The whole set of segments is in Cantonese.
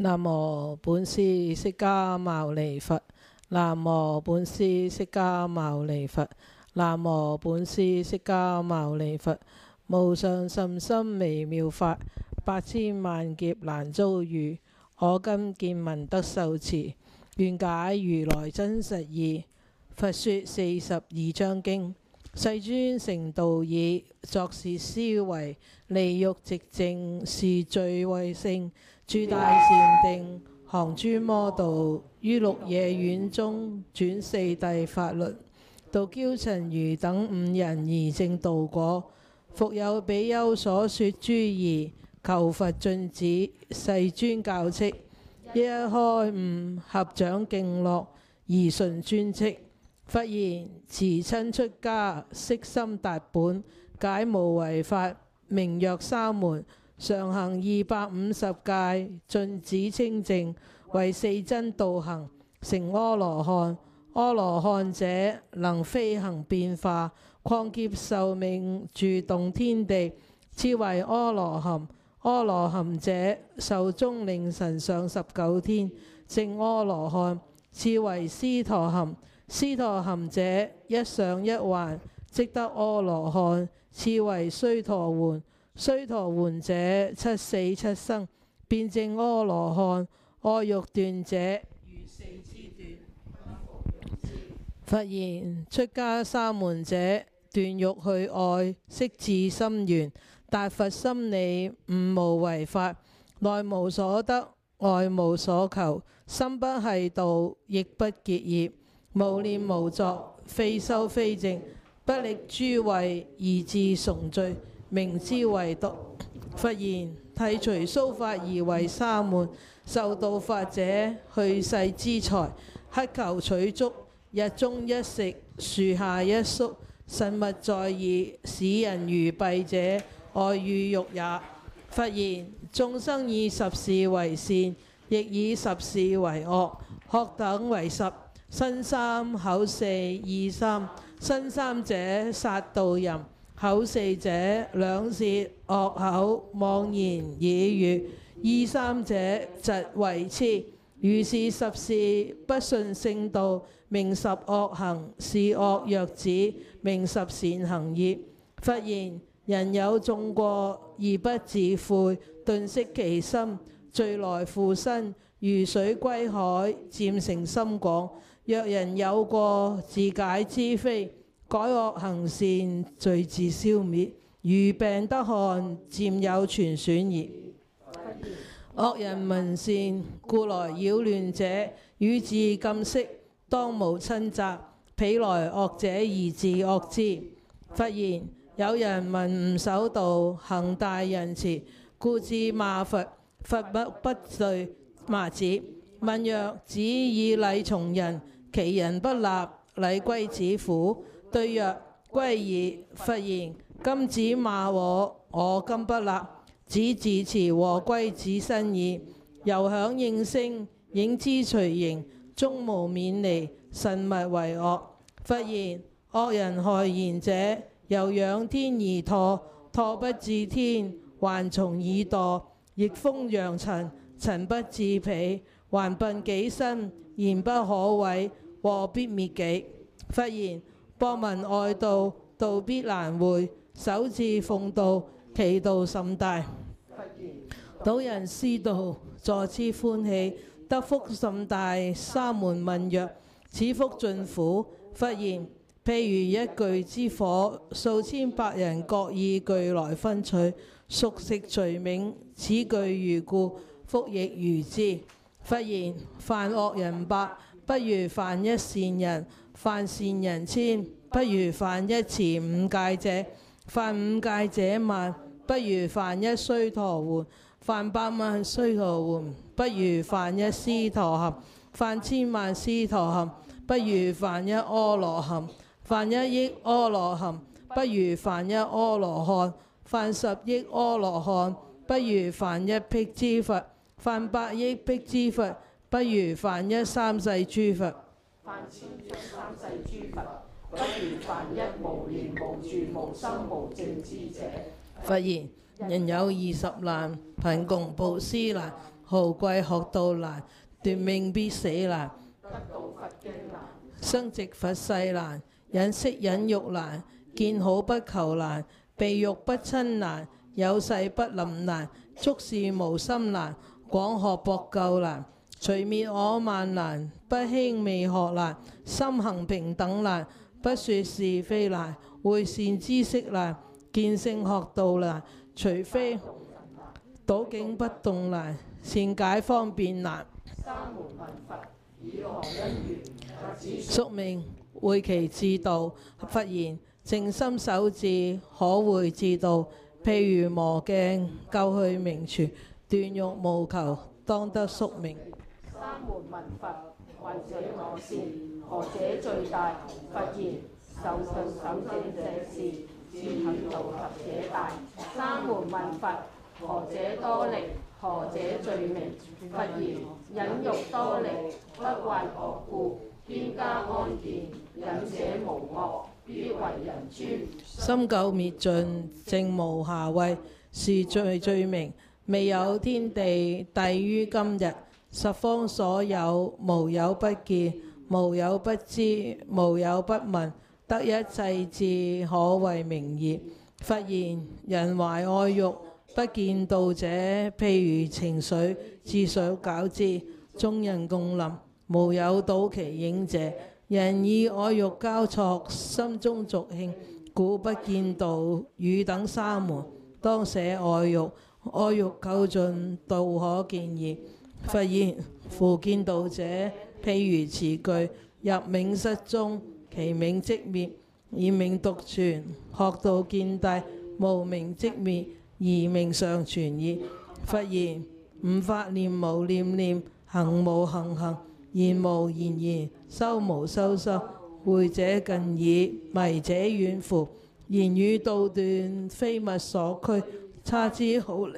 南無本師釋迦牟尼佛。南無本師釋迦牟尼佛。南無本師釋迦牟尼佛。無上甚深微妙法，百千萬劫難遭遇。我今見聞得受持，願解如來真實義。佛說42章經，世尊成道已，作是思維，離欲寂靜，是最慧性。諸大善定，降諸魔道，於鹿野苑中轉四諦法輪，度憍陳如等5人而證道果。復有比丘所說諸義，求佛盡止，世尊教敕，一一開悟，合掌敬樂，而順尊敕。佛言：持親出家，悉心達本，解無為法，名曰三門。常行250戒，盡止清淨，為四真道行，成阿羅漢。阿羅漢者，能飛行變化，曠劫壽命，住動天地，此為阿羅漢。阿羅漢者，壽終令神上19天，證阿羅漢，此為斯陀含。斯陀含者，一上一還，即得阿羅漢，此為須陀洹。須陀洹者，七死七生，便證阿羅漢。愛欲斷者，如四之斷。佛言：出家三門者，斷欲去愛，悉至心源，達佛心理，悟無為法，內無所得，外無所求，心不繫道，亦不結業，無念無作，非修非證，不力諸慧，而自崇罪，名之為獨。佛言：剃除鬚髮而為沙門，受道法者，去世之財，乞求取足，日中一食，樹下一宿，慎勿在意，使人如弊者，愛與欲也。佛言：眾生以十事為善，亦以十事為惡，學等為10。身三口四意三，身三者殺盜淫，口四者兩舌惡口妄言綺語，意三者嫉恚痴。如是十事，不順聖道，名十惡行，是惡若止，名十善行業。佛言：人有眾過而不自悔，頓息其心，罪來復身，如水歸海，漸成深廣。若人有過，自解知非，改惡行善，罪自消滅。如病得汗，漸有全損矣。惡人聞善，故來擾亂者，與自禁息，當無親責。彼來惡者而自惡之。佛言：有人聞吾守道，行大仁慈，故至罵佛，佛不對罵子。問曰：子以禮從人，其人不立，禮歸子乎？對曰：歸矣。佛言：今子罵我今不立，子自持禍歸子身矣。猶響應聲，應知隨形，終無免離，慎勿為惡。佛言：惡人害言者，由仰天而墮，墮不至天，還從耳墮；逆風揚塵，塵不至彼，還笨己身，言不可毀，禍必滅己。佛言：博聞外道，道必難會，守志奉道，其道甚大。導人思道，助之歡喜，得福甚大。沙門問曰：此福盡乎？佛言：譬如一炬之火，數千百人各以炬來分取，熟食隨冥，此炬如故，福亦如之。佛言：犯惡人百，不如犯一善人；犯善人千，不如犯一持5戒者；犯5戒者萬，不如犯一須陀洹；犯8萬須陀洹，不如犯一斯陀含；犯千萬斯陀含，不如犯一阿羅漢；犯1億阿羅漢，不如犯一阿羅漢；犯10億阿羅漢，不如犯一辟支佛；犯100億辟支佛，不如犯一三世諸佛； 犯千億三世諸佛，不如犯一無念無住無生無證之者。 佛言：人有20難，貧窮布施難， 豪貴學道難，奪命必死難， 得到佛經難， 生殖佛世難，忍息忍辱難，見好不求難，避欲不親難，有世不臨難，觸事無心難，廣學博究難，除滅我慢難，不輕微學難，心行平等難，不說是非難，會善知識難，見性學道難，除非倒境不動難，善解方便難。 三門問佛，以何因緣得知宿命會其自度，佛言靜心守志，可會自度。譬如磨鏡，救去名存，斷欲無求，當得宿命。 三門問佛，或者我是何者最大？佛言受信守正者是，自行道及者大。三門問佛，何者多力？何者最明？佛言忍辱多力，不患惡故，邊家安健，忍者無惡，必為人尊。 深究滅盡，淨無瑕穢，是最明。未有天地，帝於今日，十方所有，無有不見，無有不知，無有不聞，得一切智，可謂明業。佛言人懷愛欲，不見道者，譬如情水，自所攪之，眾人共臨，無有倒其影者。人以愛欲交錯，心中逐興，故不見道。汝等三門，當捨愛欲，愛欲究盡，道可見矣。佛言夫見道者，譬如詞句，入冥室中，其冥即滅，以冥獨存。學道見諦，無明即滅，而冥尚存矣。佛言吾法念無念念，行無行行，言無言言，修無修修。會者近矣，迷者遠乎。言語道斷，非物所拘，差之毫釐。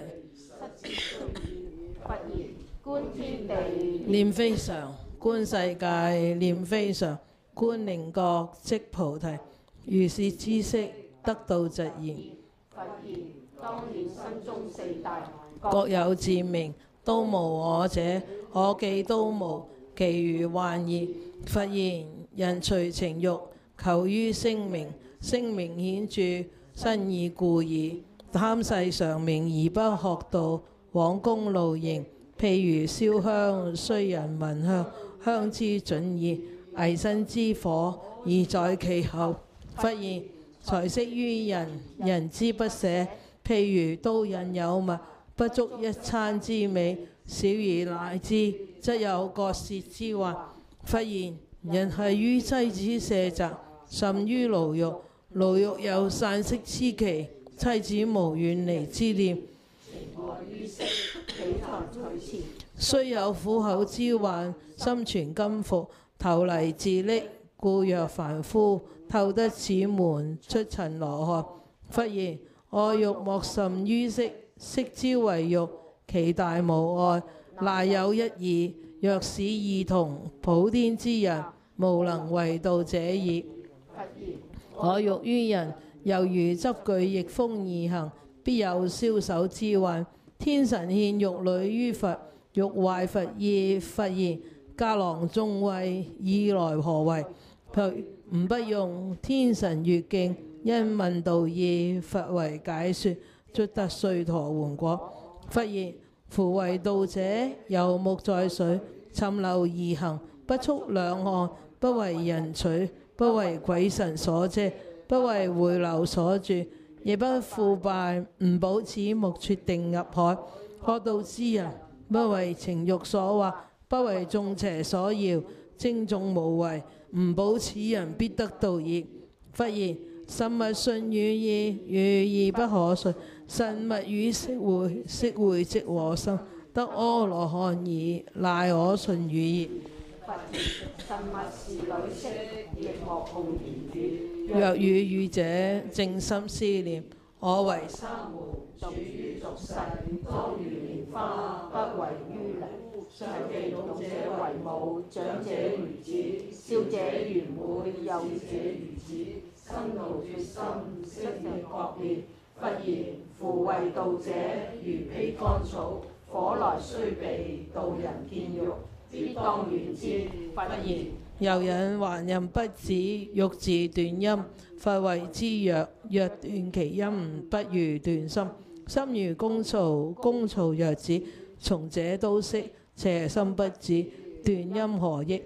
佛言觀天地， 念非常，觀世界，念非常，觀靈覺，即菩提。如是知識，得道直言。 佛言當念身中四大， 各有自明，都無我者，我記都無，其餘幻矣。佛言人隨情欲，求於聲名，聲名顯著，身已故矣。貪世常名而不學道，枉功勞形。譬如燒香，須人聞香，香之準矣，危身之火，而在其後。佛言財色於人，人之不捨。譬如刀刃有物，不足一餐之美，小而賴之，則有割舌之患。佛言人繫於妻子舍宅，甚於牢獄，牢獄有散息之期，妻子無遠離之念， 於色，彼財取錢， 雖有苦口之患，心存甘伏，投泥自溺，故若凡夫，透得此門，出塵羅漢。佛言愛欲莫甚於色，色之為欲，其大無礙，賴有一義。若使異同，普天之人，無能為道者矣。 佛言我欲於人，猶如執炬逆風而行，必有消手之患。天神獻玉女於佛，欲壞佛意。佛言家郎眾位，以來何為？吾不用。天神悅敬，因問道義，佛為解說，卒得須陀洹果。佛言夫為道者，游木在水，尋流而行，不觸兩岸，不為人取，不為鬼神所遮，不為回流所住，亦不腐敗。吾保此木決定入海。學道之人，不為情欲所惑，不為眾邪所搖，精眾無為。吾保此人必得道矣。佛言實物信語意，語意不可信。實物與識會，識會即我心，得阿羅漢矣。賴我信語矣。 佛言實物是女色，亦莫共言語。 若語語者，靜心思念，我為沙門， 處於俗世，莊如蓮花，不為於靈。上記老者為母，長者如子，少者如妹，幼者如子。生道決心，悉力覺滅。佛言夫為道者，如披乾草， 火來雖避，道人見欲，必當遠之。佛言： 由人還人不止，欲自斷因。佛謂之曰：若斷其因，不如斷心。心如工曹，工曹若止，從者都識。邪心不止，斷因何益？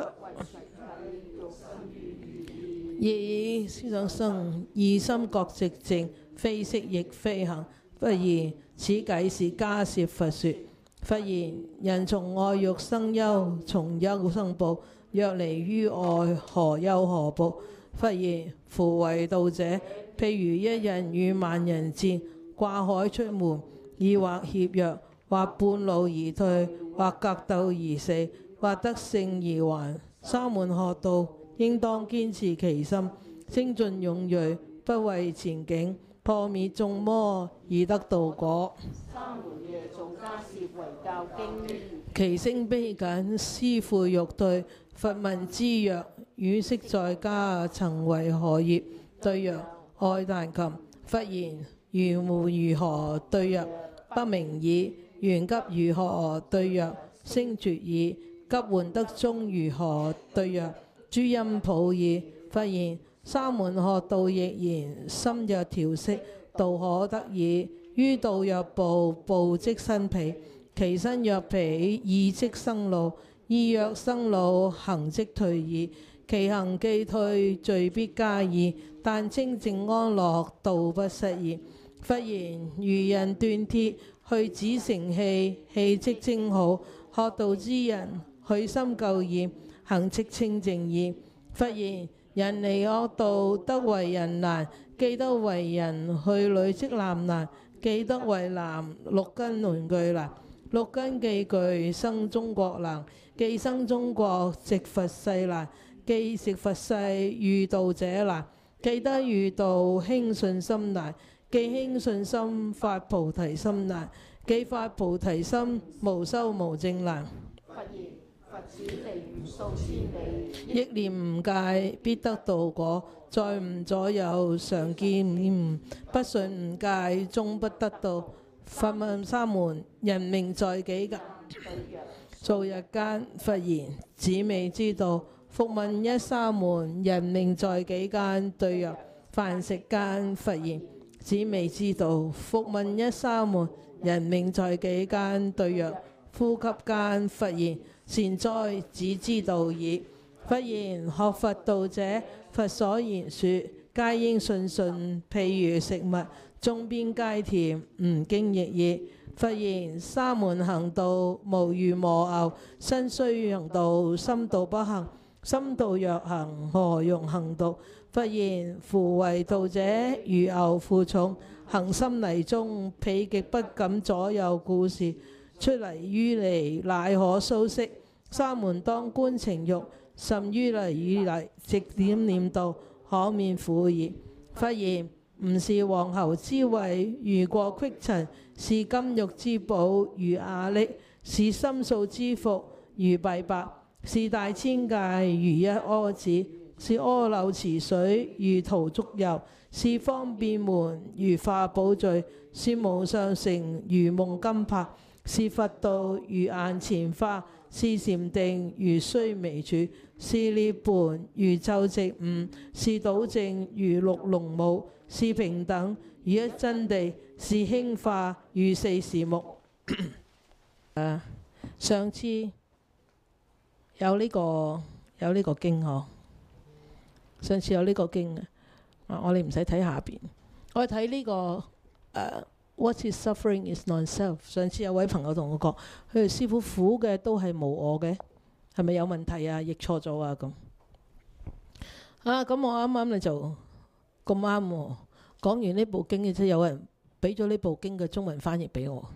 以想生，二心覺寂靜，非色亦非行。佛言：此偈是迦葉佛說。佛言：人從愛欲生憂，從憂生怖。若離於愛，何憂何怖？佛言：夫為道者，譬如一人與萬人戰，跨海出門，以或協約，或半路而退，或格鬥而死，或得勝而還。三門學道，應當堅持其心，精進勇銳，不畏前境，破滅眾魔，以得道果。 三門曰：做迦葉為教經。 其聲卑謹，師父欲對。佛問之曰：汝昔在家曾為何業？對曰：愛彈琴。佛言：緣無如何？對曰：不明矣。緣急如何？對曰：聲絕矣。急換得中如何？對曰：諸因普矣。佛言：三門學道亦然，心若調息，道可得矣。於道若步，步即生彼；其身若彼，意即生怒。意若生怒，行即退矣。其行既退，罪必加矣。但清淨安樂，道不失矣。佛言：如人鍛鐵，去子成器，器即精好。學道之人，去心垢染，行即清淨矣。佛言：人離惡道，得為人難。既得為人，去女即男難。既得為男，六根輪具難。六根既具，生中國難。既生中國，值佛世難。既值佛世，遇道者難。既得遇道，興信心難。既興信心，發菩提心難。既發菩提心，無修無證難。 佛言：佛此地如數千里， 憶念吾戒，必得道果。在吾左右，常見吾，不信吾戒，終不得道。佛問三門：人命在幾間？數日間。佛言：子未知道。復問一三門：人命在幾間？對曰：飯食間。佛言：子未知道。復問一三門：人命在幾間？對曰：呼吸間。佛言：善哉，子知道矣。佛言：學佛道者，佛所言說，皆應信信。譬如食物，中邊皆甜，吾經亦爾。佛言：三門行道，無如磨牛，身須行道，心道不行。心道若行，何用行道？佛言：夫為道者，如牛負重，行深泥中，彼極不敢左右顧視。出泥於泥，乃可蘇息。三門當觀情欲，甚於泥與泥，直點念道，可免苦矣。佛言：吾是黃喉之慧，如過隙塵；是金玉之寶，如瓦礫；是深素之服，如敝帛；是大千界，如一柯子；是阿耨池水，如塗足油；是方便門，如化寶聚；是無上城，如夢金柏；是佛道，如眼前花；是禪定，如須彌柱；是涅槃，如晝夕午；是倒正，如六龍舞；是平等，如一真地；是興化，如四時木。上次有呢個經嗬，上次有呢個經啊，我哋唔使睇下邊，我哋睇呢個What is suffering is non-self。上次有位朋友同我講，佢哋師父苦嘅都係無我嘅，係咪有問題啊？譯錯咗啊咁。咁我啱啱咧就咁啱喎，講完呢部經嘅，即係有人俾咗呢部經嘅中文翻譯俾我。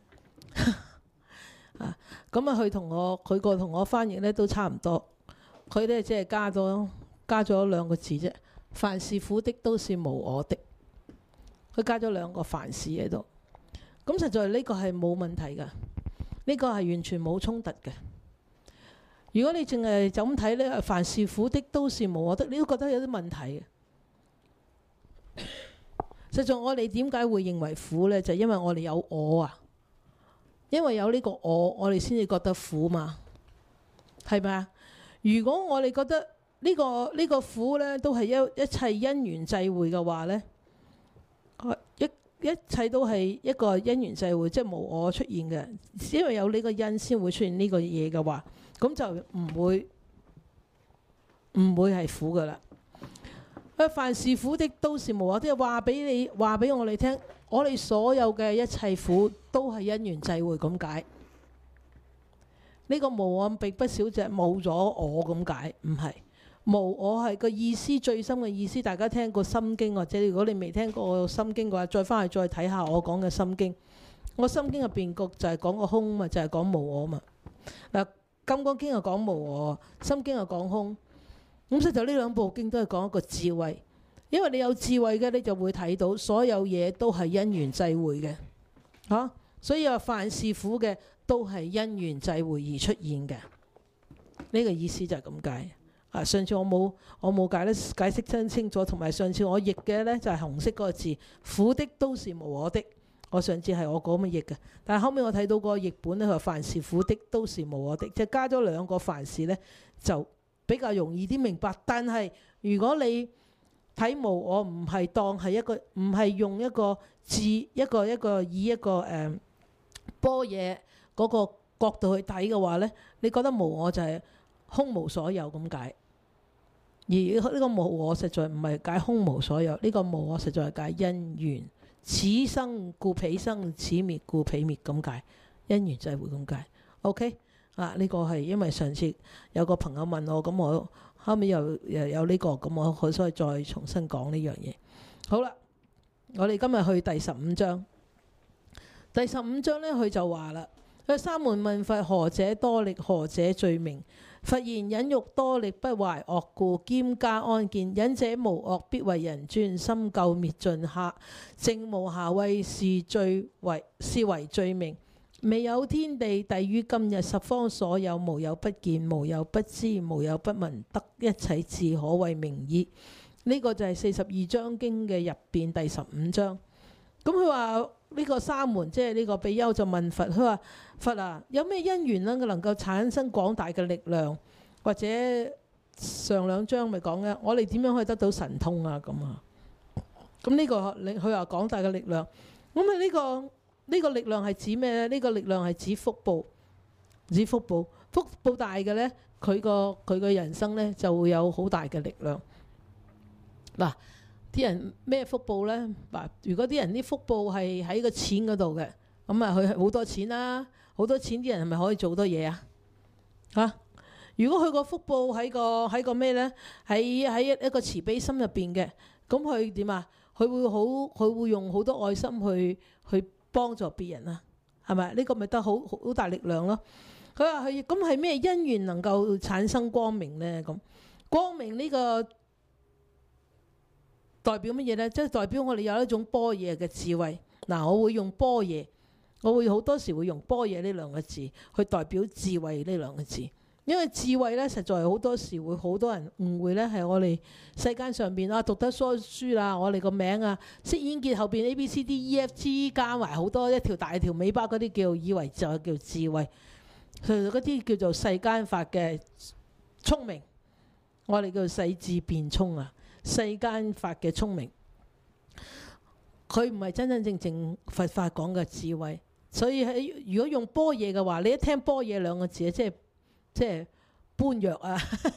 佢個同我翻譯咧都差唔多，佢咧即係加咗兩個字啫。凡是苦的都是無我的，佢加咗兩個凡是喺度。咁實在呢個係冇問題㗎，呢個係完全冇衝突嘅。如果你淨係就咁睇咧，凡是苦的都是無我的，你都覺得有啲問題嘅。實在我哋點解會認為苦咧？就係因為我哋有我啊。 因為有呢個我哋先至覺得苦嘛，係咪啊？如果我哋覺得呢個苦呢都係一切因緣際會嘅話呢，一切都係一個因緣際會，即係無我出現嘅。因為有呢個因先會出現呢個嘢嘅話，咁就唔會係苦噶啦。凡是苦的都是無我，即係話俾我哋聽，我哋所有嘅一切苦都係因緣際會咁解。呢個無我並不少只冇咗我咁解，唔係。無我係個意思，最深嘅意思，大家聽過《心經》，或者如果你未聽過《心經》嘅話，再翻去再睇下我講嘅《心經》。我《心經》入邊就係講個空嘛，就係講無我嘛。嗱，《金剛經》又講無我，《心經》又講空。咁所以就呢兩部經都係講一個智慧，因為你有智慧嘅，你就會睇到所有嘢都係因緣際會嘅，所以話凡是苦嘅都係因緣際會而出現嘅。呢個意思就係咁解。上次我冇解釋真清楚，同埋上次我譯嘅呢就係紅色嗰個字，苦的都是無我的。我上次係我咁樣譯嘅，但係後尾我睇到個譯本呢，佢話凡是苦的都是無我的，即係加咗兩個凡是呢，就比較容易啲明白。但係如果你睇無我唔係當係一個，唔係用一個字以一個般若嗰個角度去睇嘅話呢，你覺得無我就係空無所有咁解。而呢個無我實在唔係解空無所有，呢個無我實在係解因緣，此生故彼生，此滅故彼滅咁解，因緣際會咁解。OK 呢個係因為上次有個朋友問我，咁我後尾又有呢個，咁我所以再重新講呢樣嘢。好啦，我哋今日去第15章。第15章呢，佢就話啦，佢三門問佛：何者多力？何者最明？佛言：忍辱多力，不懷惡故，兼加安見。忍者無惡，必為人尊。深究滅盡下，淨無瑕穢，是為最明。未有天地，地於今日，十方所有，無有不見，無有不知，無有不聞，得一切智，可謂明矣。呢個就係42章經嘅入邊第15章。咁佢話呢個三門，即係呢個比丘就問佛，佢話：佛啊，有咩因緣呢？佢能夠產生廣大嘅力量，或者上兩章咪講嘅，我哋點樣可以得到神通啊？咁啊，咁呢個佢話廣大嘅力量，咁啊呢個力量係指咩呢？呢個力量係指福報，福報大嘅呢，佢個人生呢就會有好大嘅力量。嗱，啲人咩福報呢？如果啲人啲福報係喺個錢嗰度嘅，咁啊佢係好多錢啦，好多錢啲人係咪可以做好多嘢啊？如果佢個福報喺個咩呢？喺一個慈悲心入邊嘅，咁佢點啊？佢會用好多愛心去幫助別人啊，係咪？呢個咪得好大力量咯。佢話咁係咩因緣能夠產生光明呢？咁光明呢個代表乜嘢呢？即係代表我哋有一種般若嘅智慧。嗱，我會用般若，我會好多時會用般若呢兩個字去代表智慧呢兩個字。因為智慧呢，實在好多時會好多人誤會呢，係我哋世間上邊讀得書啦，我哋個名啊，識演結後邊 ABCDEFG 加埋好多一條大條尾巴嗰啲以為就叫智慧，其實嗰啲叫做世間法嘅聰明，我哋叫世智辯聰啊，世間法嘅聰明，佢唔係真正佛法講嘅智慧。所以如果用般若嘅話，你一聽般若兩個字，即係般若啊！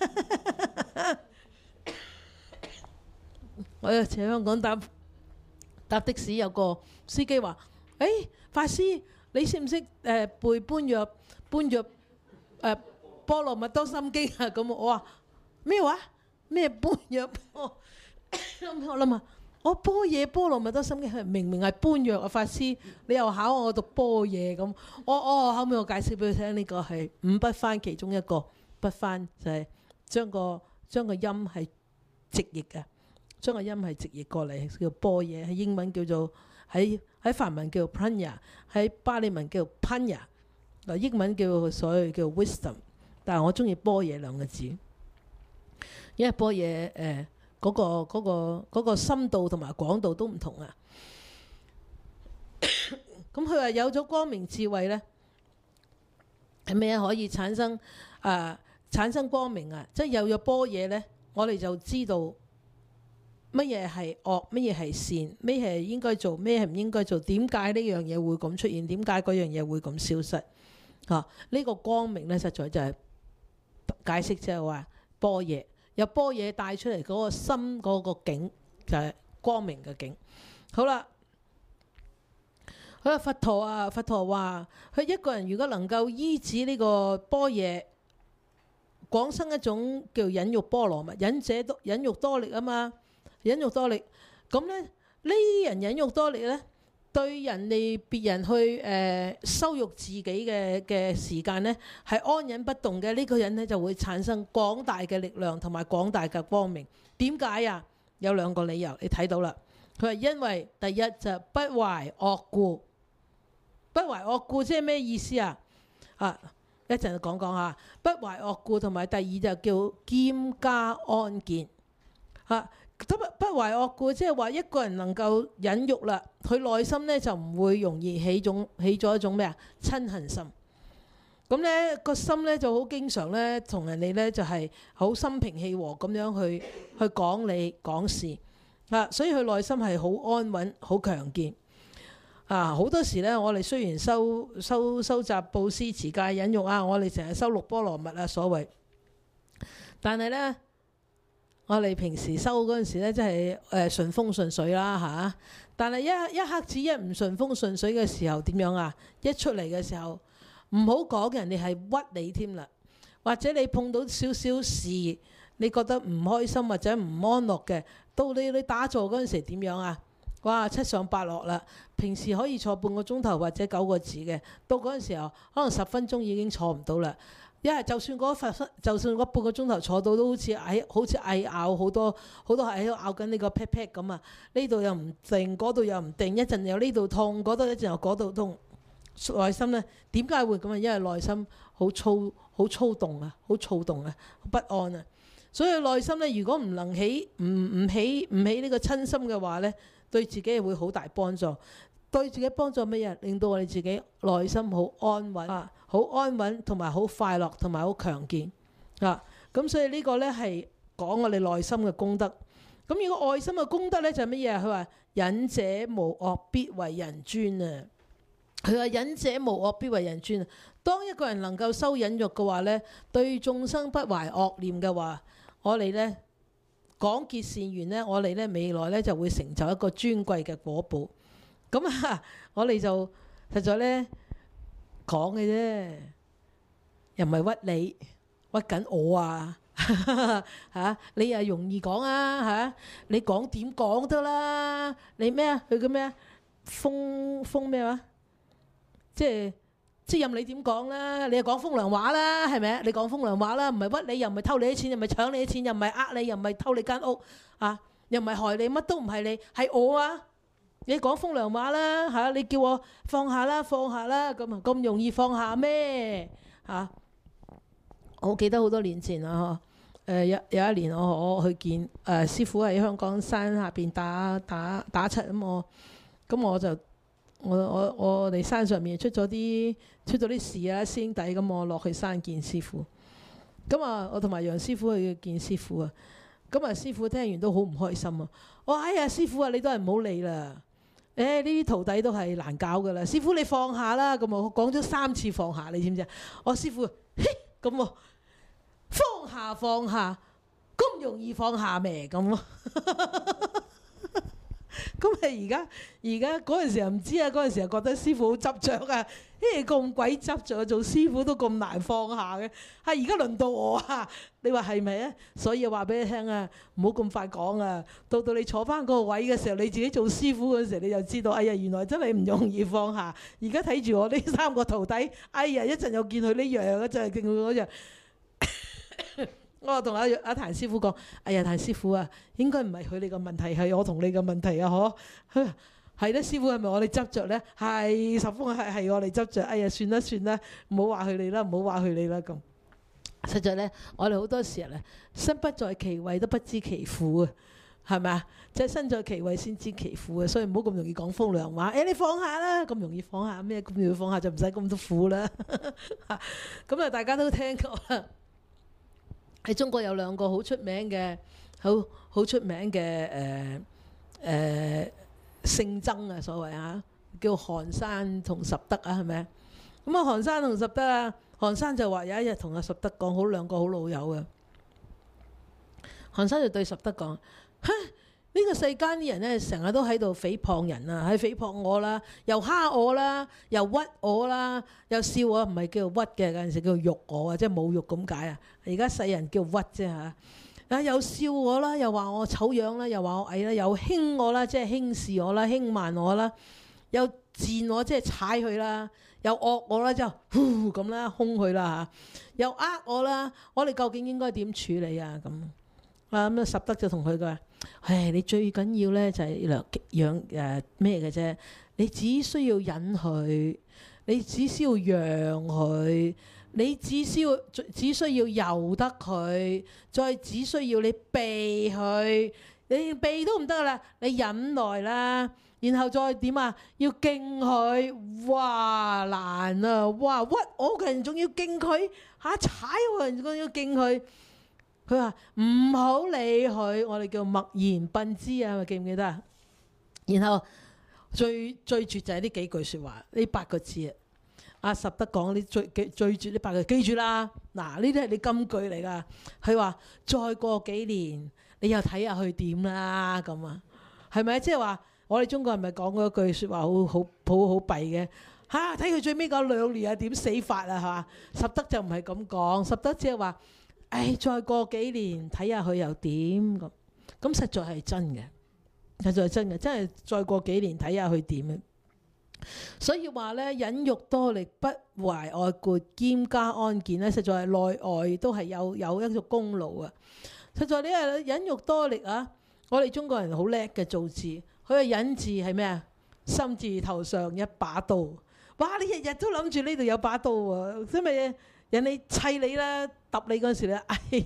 我喺香港搭的士，有個司機話：法師，你識唔識背般若波羅蜜多心經啊？咁我話咩話？咩般若？我諗下，我般若波羅蜜多心經係明明係般若啊！法師，你又考我讀般若咁？後尾我解釋俾佢聽，呢個係五不翻其中一個不翻，就係將個音係直譯嘅，將個音係直譯過嚟叫般若，喺英文叫做喺梵文叫做 pranya， 喺巴利文叫做 panya， 英文叫叫 wisdom， 但係我中意般若兩個字，因為般若嗰個深度同埋廣度都唔同啊。咁佢話有咗光明智慧呢， 係咩可以產生光明啊？即係有咗般若呢，我哋就知道乜嘢係惡，乜嘢係善，咩係應該做，咩係唔應該做，點解呢樣嘢會咁出現，點解嗰樣嘢會咁消失？呢個光明呢，實在就係解釋即係話般若，由般若帶出嚟嗰個心嗰個境就係光明嘅境。好啦，佛陀話佢一個人如果能夠依止呢個般若，廣生一種叫忍辱波羅蜜，忍辱多力啊嘛，忍辱多力。咁咧呢啲人忍辱多力咧，對別人去羞辱自己嘅時間咧，係安忍不動嘅。呢個人咧就會產生廣大嘅力量同埋廣大嘅光明。點解啊？有兩個理由，你睇到啦。佢話因為第一就不懷惡故。不懷惡故即係咩意思啊？一陣就講下不懷惡故，同埋第二就叫兼加安見。不懷惡故即係話一個人能夠忍辱啦，佢內心咧就唔會容易起咗一種咩啊嗔恨心。咁咧個心咧就好經常咧同人哋咧就係好心平氣和咁樣去講理講事所以佢內心係好安穩、好強健。好多時咧，我哋雖然收集布施、持戒、忍辱我哋成日修六波羅蜜所謂，但係咧，我哋平時修嗰陣時咧，真係順風順水啦但係一刻子一唔順風順水嘅時候，點樣啊？一出嚟嘅時候，唔好講人哋係屈你添啦，或者你碰到少少事，你覺得唔開心或者唔安樂嘅，到你打坐嗰陣時點樣啊？哇，七上八落啦！平時可以坐半個鐘頭或者9個字嘅，到嗰陣時候可能10分鐘已經坐唔到啦。就算嗰半個鐘頭坐到都好似蟻咬好多係喺度咬緊呢個 pat pat 咁啊！呢度又唔定，嗰度又唔定，一陣又呢度痛，嗰度一陣又嗰度痛。內心呢點解會咁啊？因為內心好躁動啊，好躁動啊，不安啊。所以內心呢，如果唔能起呢個親心嘅話呢，對自己會好大幫助。對自己幫助乜嘢？令到我哋自己內心好安穩好安穩同埋好快樂同埋好強健咁所以呢個呢係講我哋內心嘅功德。咁如果外心嘅功德呢，就係乜嘢？佢話忍者無惡必為人尊啊！佢話忍者無惡必為人尊啊！當一個人能夠修忍辱嘅話呢，對眾生不懷惡念嘅話，我哋呢廣結善緣呢，我哋呢未來呢就會成就一個尊貴嘅果報。咁我哋就實在呢講嘅啫，又唔係屈你，屈緊我你又容易講你講點講得啦？你咩啊？佢叫咩啊？風咩話？即係任你點講啦，你又講風涼話啦，係咪啊？你講風涼話啦，唔係屈你，又唔係偷你啲錢，又唔係搶你啲錢，又唔係呃你，又唔係偷你間屋又唔係害你，乜都唔係你，係我你講風涼話啦你叫我放下啦，咁容易放下咩我記得好多年前有一年我去見師父喺香港山下邊打七咁我就我哋山上面出咗啲事師兄弟咁，我落去山見師父。咁我同埋楊師父去見師父咁師父聽完都好唔開心我話哎呀，師父你都係唔好理啦。呢啲徒弟都係難搞噶啦，師父你放下啦。咁我講咗3次放下，你知唔知我師父咁放下咁容易放下咩咁咁而家嗰陣時又唔知嗰陣時又覺得師父好執着咁鬼執着，做師父都咁難放下嘅。而家輪到我你話係咪所以話俾你聽唔好咁快講到你坐翻嗰個位嘅時候，你自己做師父嗰時候，你就知道，哎呀，原來真係唔容易放下。而家睇住我呢3個徒弟，哎呀，一陣又見佢呢樣，一陣又見佢嗰樣。我同阿譚師傅講，哎呀，譚師傅應該唔係佢哋嘅問題，係我同你嘅問題係咧，師傅係咪我哋執着呢？係十方係我哋執着。哎呀，算啦，唔好話佢哋啦，咁。實在呢，我哋好多時候身不在其位都不知其苦係咪啊？即係身在其位先知其苦嘅，所以唔好咁容易講風涼話。你放下啦，咁容易放下咩？咁容易放下就唔使咁多苦啦。咁啊，大家都聽過啦。喺中國有兩個好出名嘅、好出名嘅聖僧啊，所謂啊，叫韓山同拾得啊，係咪？咁啊，韓山同拾得啊，韓山就話有一日同阿拾得講，好兩個好老友嘅。韓山就對拾得講：呢個世間啲人咧，成日都喺度誹謗人啊，喺誹謗我啦，又蝦我啦，又屈我啦，又笑我，唔係叫做屈嘅，有陣時叫做辱我啊，即係侮辱咁解啊。而家世人叫屈啫嚇。又笑我啦，又話我醜樣啦，又話我矮啦，又輕我啦，即係輕視我啦，輕慢我啦，又賤我，即係踩佢啦，又惡我啦，之後呼咁啦，兇佢啦嚇，又呃我啦，我哋究竟應該點處理啊？咁咁啊，拾得就同佢講：你最緊要咧就係養咩嘅啫？你只需要忍佢，你只需要讓佢。你只需要由得佢，再只需要你避佢，你避都唔得啦，你忍耐啦，然後再點啊？要敬佢，哇難啊！哇屈我嘅人仲要敬佢，踩我嘅人仲要敬佢。佢話唔好理佢，我哋叫默然笨之啊，記唔記得啊？然後最絕就係呢幾句説話，呢8個字啊！阿拾得講你最絕呢8句，記住啦！嗱，呢啲係你金句嚟噶。佢話再過幾年，你又睇下佢點啦咁啊？係咪？即係話我哋中國人咪講過一句説話好弊嘅睇佢最尾嗰2年係點死法啊？係嘛？拾得就唔係咁講，拾得即係話再過幾年睇下佢又點咁。咁實在係真嘅，實在係真嘅，真係再過幾年睇下佢點嘅。所以話咧，忍辱多力，不懷愛顧，兼加安健咧，實在係內外都係有一個功勞啊！實在你係忍辱多力啊！我哋中國人好叻嘅造字，佢嘅忍字係咩啊？心字頭上一把刀，哇！你日日都諗住呢度有把刀啊，所以咪人哋砌你啦，揼你嗰陣時咧，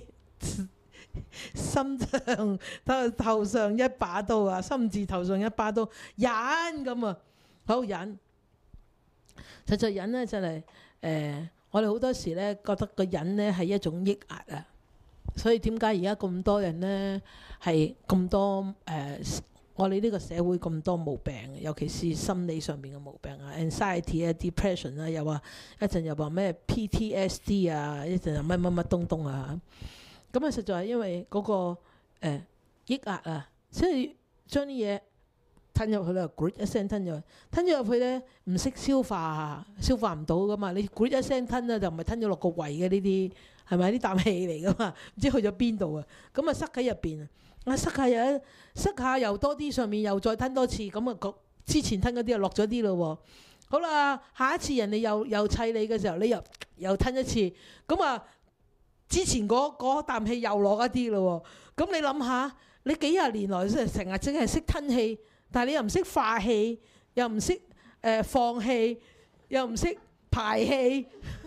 心上頭上一把刀啊，心字頭上一把刀，忍咁啊！好忍，實在忍咧真係我哋好多時咧覺得個忍咧係一種抑壓啊，所以點解而家咁多人咧係咁多我哋呢個社會咁多毛病，尤其是心理上面嘅毛病啊 ，anxiety 啊、depression 啊，又話一陣又話咩 PTSD 啊，一陣又乜乜乜東東啊，咁啊實在係因為嗰個抑壓啊，即係將啲嘢吞入去啦 ，group 一聲吞咗入去咧，唔識消化唔到噶嘛。你 group 一聲吞咧，就唔係吞咗落個胃嘅呢啲，係咪啲啖氣嚟噶嘛？唔知去咗邊度啊？咁啊塞喺入邊啊，塞下又多啲，上面又再吞多次，咁啊之前吞嗰啲又落咗啲咯喎。好啦，下一次人哋又砌你嘅時候，你又吞一次，咁啊之前嗰啖氣又落一啲咯喎。咁你諗下，你幾廿年來成日淨係識吞氣。但係你又唔識化氣，又唔識放氣，又唔識排氣，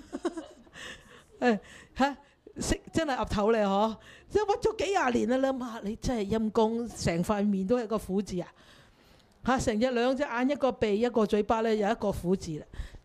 識真係岌頭咧嗬！即係屈咗幾廿年啦，諗下你真係陰公，成塊面都係個苦字啊！成隻兩隻眼一個鼻一個嘴巴咧，有一個苦字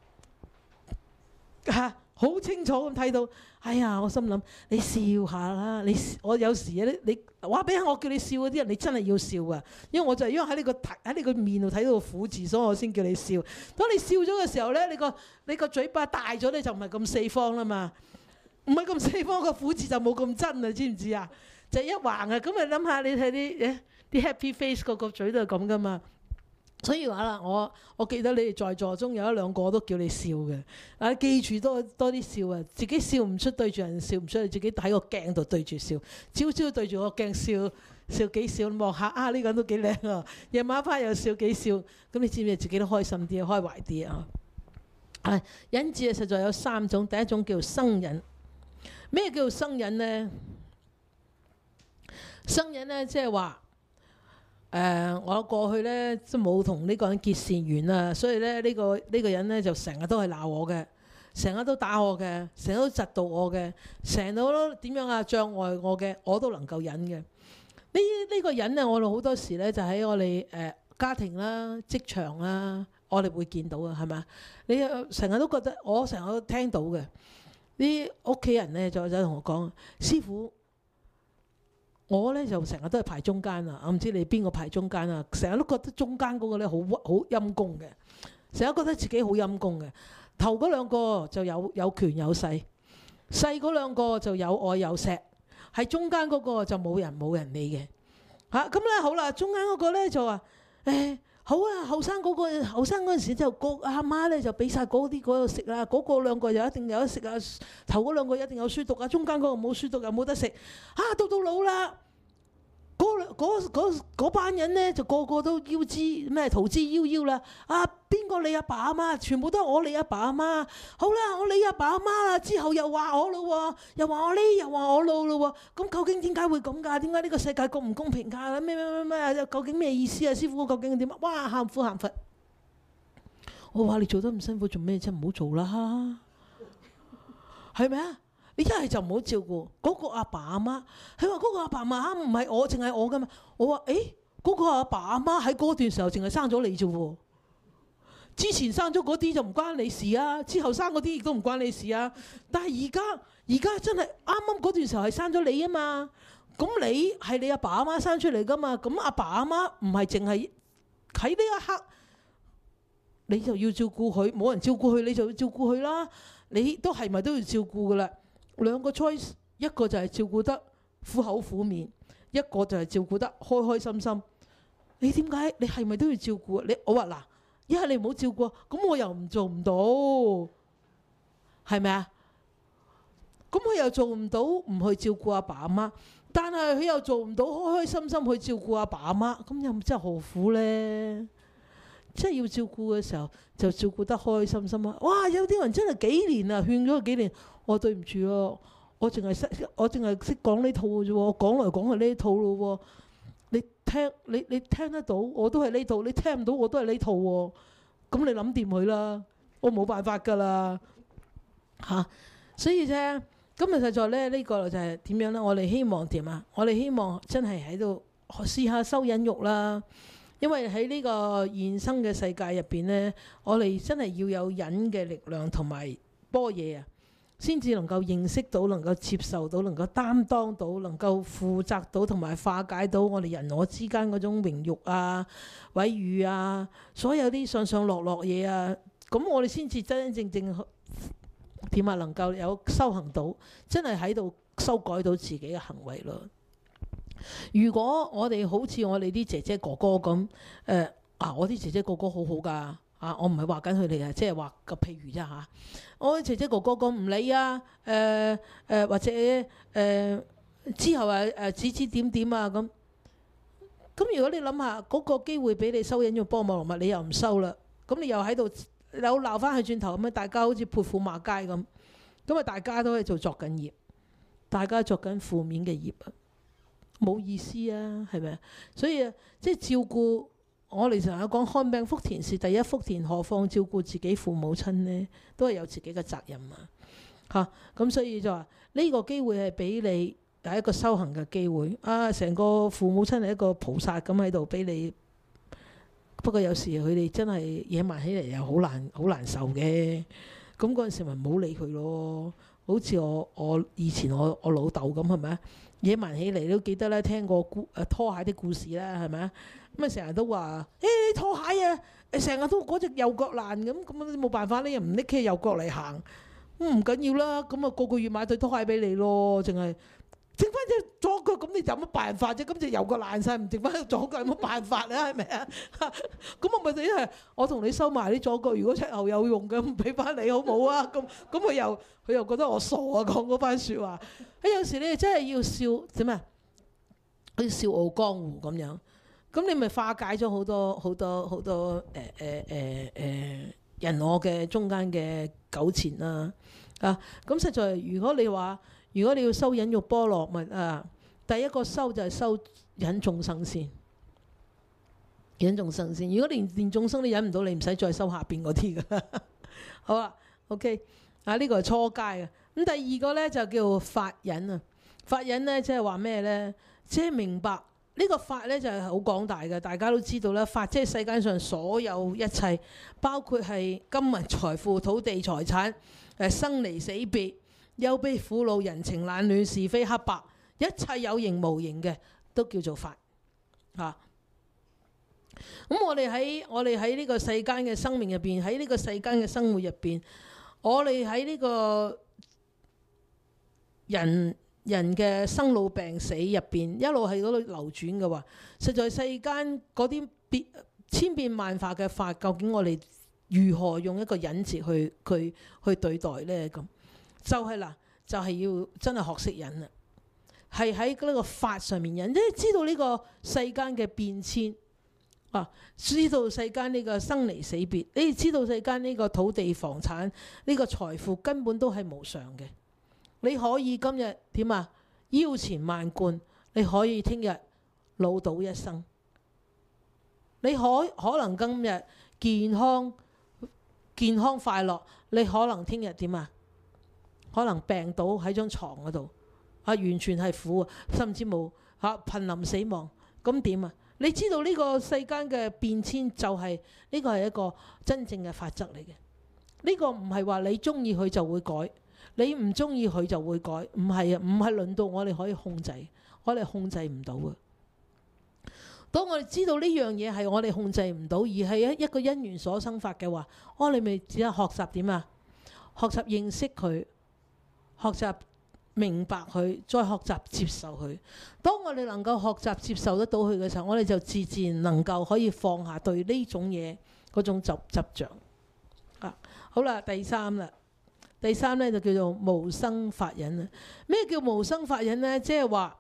啦好清楚咁睇到。哎呀，我心諗你笑下啦，我有時你話俾我叫你笑嗰啲人，你真係要笑啊！因為我就係因為喺你個面度睇到個苦字，所以我先叫你笑。當你笑咗嘅時候咧，你個嘴巴大咗咧，就唔係咁四方啦嘛，唔係咁四方，個苦字就冇咁真啊，知唔知啊？就一橫啊！咁你諗下，你睇啲 happy face 個嘴都係咁噶嘛。所以話啦，我記得你哋在座中有1、2個都叫你笑嘅，記住多啲笑啊！自己笑唔出，對住人笑唔出，你自己喺個鏡度對住笑，朝朝對住個鏡笑幾笑，望下呢個人都幾靚啊！夜晚翻又笑幾笑，咁你知唔知自己都開心啲，開懷啲啊？忍字實在有3種，第一種叫生忍。咩叫生忍呢？生忍呢，即係話。我過去咧都冇同呢個人結善緣啊，所以咧呢個人咧就成日都係鬧我嘅，成日都打我嘅，成日都窒到我嘅，成日都點樣障礙我嘅，我都能夠忍嘅。 呢個人咧，我哋好多時咧就喺我哋家庭啦、職場啦，我哋會見到嘅，係咪？你成日都覺得，我成日都聽到嘅，啲屋企人咧就同我講，師傅，我咧就成日都係排中間啊！我唔知你邊個排中間啊？成日都覺得中間嗰個咧好陰公嘅，成日覺得自己好陰公嘅。頭嗰兩個就有權有勢，細嗰兩個就有愛有錫，喺中間嗰個就冇人理嘅嚇。咁咧好啦，中間嗰個咧就話好啊，後生嗰陣時就個阿媽咧就俾晒嗰度食啦，嗰兩個就一定有得食啊，頭嗰兩個一定有書讀啊，中間嗰個冇書讀又冇得食啊，到老啦。嗰班人咧就個個都逃之夭夭啦！啊，邊個你阿爸阿媽？全部都係我你阿爸阿媽。好啦，我你阿爸阿媽啦，之後又話我咯，又話我呢，又話我老咯。咁究竟點解會咁㗎？點解呢個世界咁唔公平㗎？咩？究竟咩意思啊？師傅究竟點啊？哇！喊苦喊佛。我話你做得咁辛苦做咩啫？唔好做啦，係咪啊？你一係就唔好照顧嗰個阿爸阿媽。佢話嗰個阿爸阿媽唔係我，淨係我噶嘛。我話嗰個阿爸阿媽喺嗰段時候淨係生咗你啫喎。之前生咗嗰啲就唔關你事啊，之後生嗰啲亦都唔關你事啊。但係而家真係啱啱嗰段時候係生咗你啊嘛。咁你係你阿爸阿媽生出嚟噶嘛。咁阿爸阿媽唔係淨係喺呢一刻，你就要照顧佢，冇人照顧佢你就要照顧佢啦。你都係咪都要照顧噶啦？兩個 choice， 一個就係照顧得苦口苦面，一個就係照顧得開開心心。你點解你係咪都要照顧啊？我話嗱，一係你唔好照顧，咁我又做唔到，係咪啊？咁佢又做唔到唔去照顧阿爸阿媽，但係佢又做唔到開開心心去照顧阿爸阿媽，咁又真係何苦呢？即係要照顧嘅時候就照顧得開開心心啊！哇，有啲人真係幾年啊，勸咗佢幾年，我對唔住啊，我淨係識講呢套嘅啫喎，我講嚟講去呢套咯喎，你聽得到我都係呢套，你聽唔到我都係呢套喎，咁你諗掂佢啦，我冇辦法㗎啦嚇，所以啫，今日實在咧呢個就係點樣咧？我哋希望點啊？我哋希望真係喺度試下收忍辱啦。因為喺呢個現生嘅世界入邊呢，我哋真係要有忍嘅力量同埋般若啊，先至能夠認識到、能夠接受到、能夠擔當到、能夠負責到同埋化解到我哋人我之間嗰種榮辱啊、毀譽啊，所有啲上上落落嘢啊，咁我哋先至真真正正點啊，能夠有修行到，真係喺度修改到自己嘅行為咯。如果我哋好似我哋啲姐姐哥哥咁，我啲姐姐哥哥好好㗎，我唔係話緊佢哋啊，即係話個譬如啫嚇。我啲姐姐哥哥咁唔理啊，或者之後指指點點啊咁。咁如果你諗下嗰個機會俾你收忍辱波羅蜜，你又唔收啦，咁你又喺度又鬧翻去轉頭咁樣，大家好似潑婦罵街咁，咁啊大家都喺度作緊業，大家作緊負面嘅業啊。冇意思啊，係咪？所以即係照顧我哋成日講看病福田是第一福田，何況照顧自己父母親呢？都係有自己嘅責任啊！嚇，咁所以就話呢個機會係俾你係一個修行嘅機會啊！成個父母親係一個菩薩咁喺度俾你，不過有時佢哋真係野蠻起嚟又好難受嘅。咁嗰陣時咪唔好理佢咯。好似我以前我老豆咁係咪啊？野蠻起嚟都記得咧，聽過拖鞋啲故事啦，係咪啊？咁啊成日都話拖鞋啊，成日都嗰隻右腳爛咁啊冇辦法，你又唔拎起右腳嚟行，咁唔緊要啦。咁啊個個月買對拖鞋俾你咯，淨係剩翻隻左腳，咁你有乜辦法啫？咁隻右腳爛晒，唔剩翻隻左腳有乜辦法咧？係咪啊？咁我咪就因為我同你收埋啲左腳，如果日後有用嘅，唔俾翻你好冇啊？咁佢又覺得我傻啊，講嗰番説話。有時你真係要笑點啊？好似笑傲江湖咁樣，咁你咪化解咗好多人我嘅中間嘅糾纏啦。咁實在如果你要收忍辱波羅蜜啊，第一個收就係收忍眾生先，忍眾生先。如果連眾生都忍唔到，你唔使再收下邊嗰啲噶。好啦 ，OK， 呢個係初階啊。咁第二個咧就叫法忍啊。法忍咧即係話咩咧？即係明白呢個法呢就係好廣大嘅，大家都知道啦。法即係世界上所有一切，包括係金銀財富、土地財產、生離死別、憂悲苦惱、人情冷暖、是非黑白，一切有形無形嘅都叫做法啊。咁我哋喺呢個世間嘅生命入邊，喺呢個世間嘅生活入邊，我哋喺呢個人嘅生老病死入邊，一路係嗰度流轉嘅話，實在世間嗰啲千變萬化嘅法，究竟我哋如何用一個忍字去對待呢？咁就係啦，就係要真係學識忍啦，係喺呢個法上面忍，即係知道呢個世間嘅變遷啊，知道世間呢個生離死別，你知道世間呢個土地房產呢個財富根本都係無常嘅。你可以今日點啊？腰纏萬貫，你可以聽日老倒一生。你可能今日健康快樂，你可能聽日點啊？可能病倒喺張床嗰度啊，完全係苦啊，甚至冇瀕臨死亡。咁點啊？你知道呢個世間嘅變遷就係呢個係一個真正嘅法則嚟嘅。呢個唔係話你中意佢就會改。你唔中意佢就會改，唔係啊，唔係輪到我哋可以控制，我哋控制唔到啊。當我哋知道呢樣嘢係我哋控制唔到，而係一個因緣所生法嘅話，你咪只係學習點啊？學習認識佢，學習明白佢，再學習接受佢。當我哋能夠學習接受得到佢嘅時候，我哋就自然能夠可以放下對呢種嘢嗰種執着啊。好啦，第三啦。第三咧就叫做無生法忍啦。咩叫無生法忍呢？即係話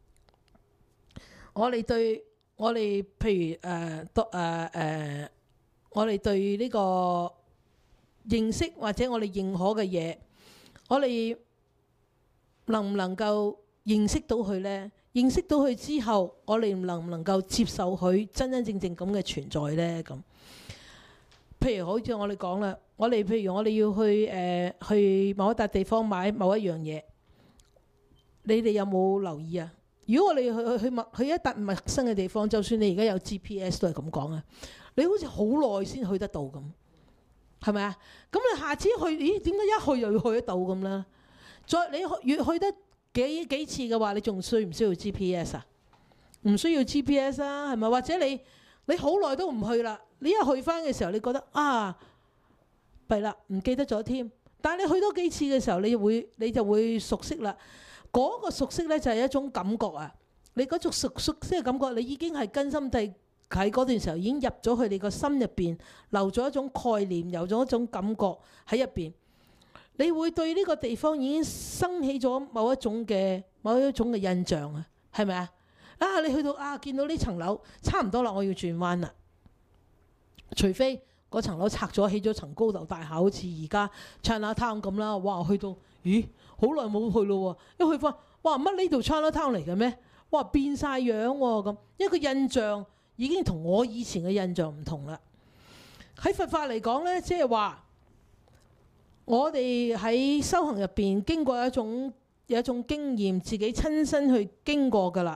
我哋對我哋譬如我哋對呢個認識或者我哋認可嘅嘢，我哋能唔能夠認識到佢呢？認識到佢之後，我哋能唔能夠接受佢真真正正咁嘅存在呢？咁譬如好似我哋講啦。譬如我哋要去某一笪地方買某一樣嘢，你哋有冇留意啊？如果我哋去一笪陌生嘅地方，就算你而家有 GPS 都係咁講啊，你好似好耐先去得到咁，係咪啊？咁你下次去，咦？點解一去又要去得到咁咧？再你越去得幾次嘅話，你仲需唔需要 GPS 啊？唔需要 GPS 啊，係咪？或者你好耐都唔去啦，你一去翻嘅時候，你覺得啊〜弊啦，唔記得咗添。但係你去多幾次嘅時候，你就會熟悉啦。嗰個熟悉呢，就係一種感覺啊！你嗰種熟悉嘅感覺，你已經係根深蒂喺嗰段時候已經入咗去你個心入邊，留咗一種概念，有咗一種感覺喺入邊。你會對呢個地方已經生起咗某一種嘅印象啊，係咪啊？你去到見到呢層樓差唔多啦，我要轉彎啦。除非嗰層樓拆咗，起咗層高樓大廈，好似而家 Chinatown 咁啦。哇！去到，咦，好耐冇去咯喎！一去翻，哇，乜呢度 Chinatown 嚟嘅咩？哇，變晒樣喎咁，因為個印象已經同我以前嘅印象唔同啦。喺佛法嚟講呢，即係話我哋喺修行入邊經過有一種經驗，自己親身去經過噶啦，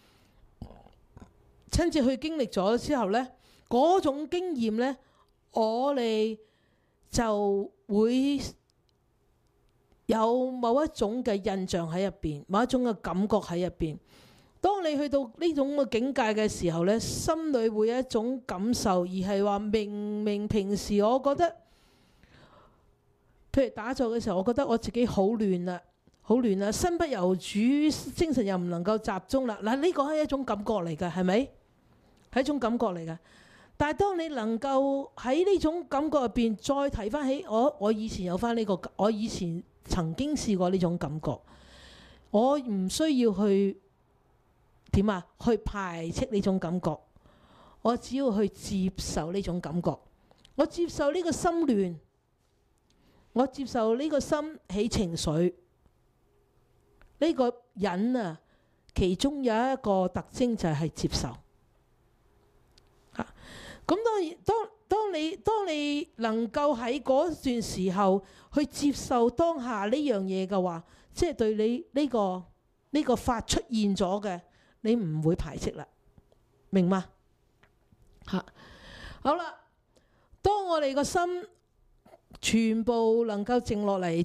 親自去經歷咗之後呢，嗰種經驗呢，我哋就會有某一種嘅印象喺入邊，某一種嘅感覺喺入邊。當你去到呢種嘅境界嘅時候呢，心裏會有一種感受，而係話明明平時我覺得，譬如打坐嘅時候，我覺得我自己好亂啦，好亂啦，身不由主，精神又唔能夠集中啦。嗱，呢個係一種感覺嚟㗎，係咪？係一種感覺嚟㗎。但係當你能夠喺呢種感覺入邊再提翻起，我以前有翻呢個，我以前曾經試過呢種感覺，我唔需要去點啊？去排斥呢種感覺，我只要去接受呢種感覺，我接受呢個心亂，我接受呢個心起情緒。呢個忍啊，其中有一個特徵就係接受。咁當你能夠喺嗰段時候去接受當下呢樣嘢嘅話，即係對你呢個法出現咗嘅，你唔會排斥啦， 明嗎？好啦，當我哋個心全部能夠靜落嚟，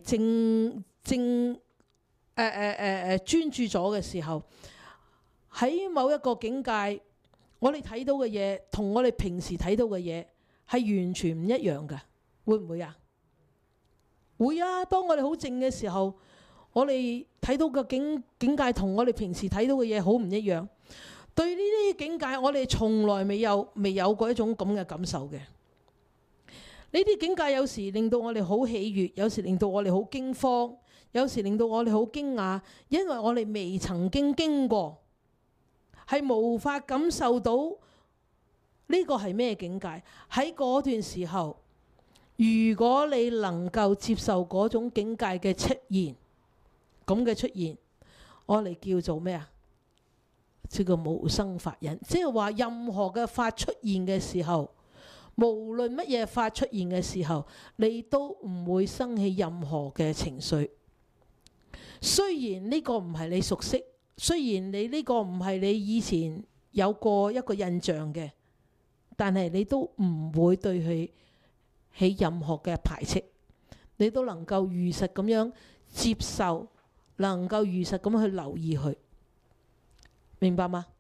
專注咗嘅時候，喺某一個境界，我哋睇到嘅嘢同我哋平時睇到嘅嘢係完全唔一樣嘅，會唔會啊？會啊！當我哋好靜嘅時候，我哋睇到嘅境界同我哋平時睇到嘅嘢好唔一樣。對呢啲境界，我哋從來未有過一種咁嘅感受嘅。呢啲境界有時令到我哋好喜悅，有時令到我哋好驚慌，有時令到我哋好驚訝，因為我哋未曾經經過，係無法感受到呢個係咩境界。喺嗰段時候，如果你能夠接受嗰種境界嘅出現，咁嘅出現，我哋叫做咩啊？叫做無生法忍，即係話任何嘅法出現嘅時候，無論乜嘢法出現嘅時候，你都唔會生起任何嘅情緒。雖然呢個唔係你熟悉，雖然你呢個唔係你以前有過一個印象嘅，但係你都唔會對佢起任何嘅排斥，你都能夠如實咁樣接受，能夠如實咁去留意佢。明白嗎？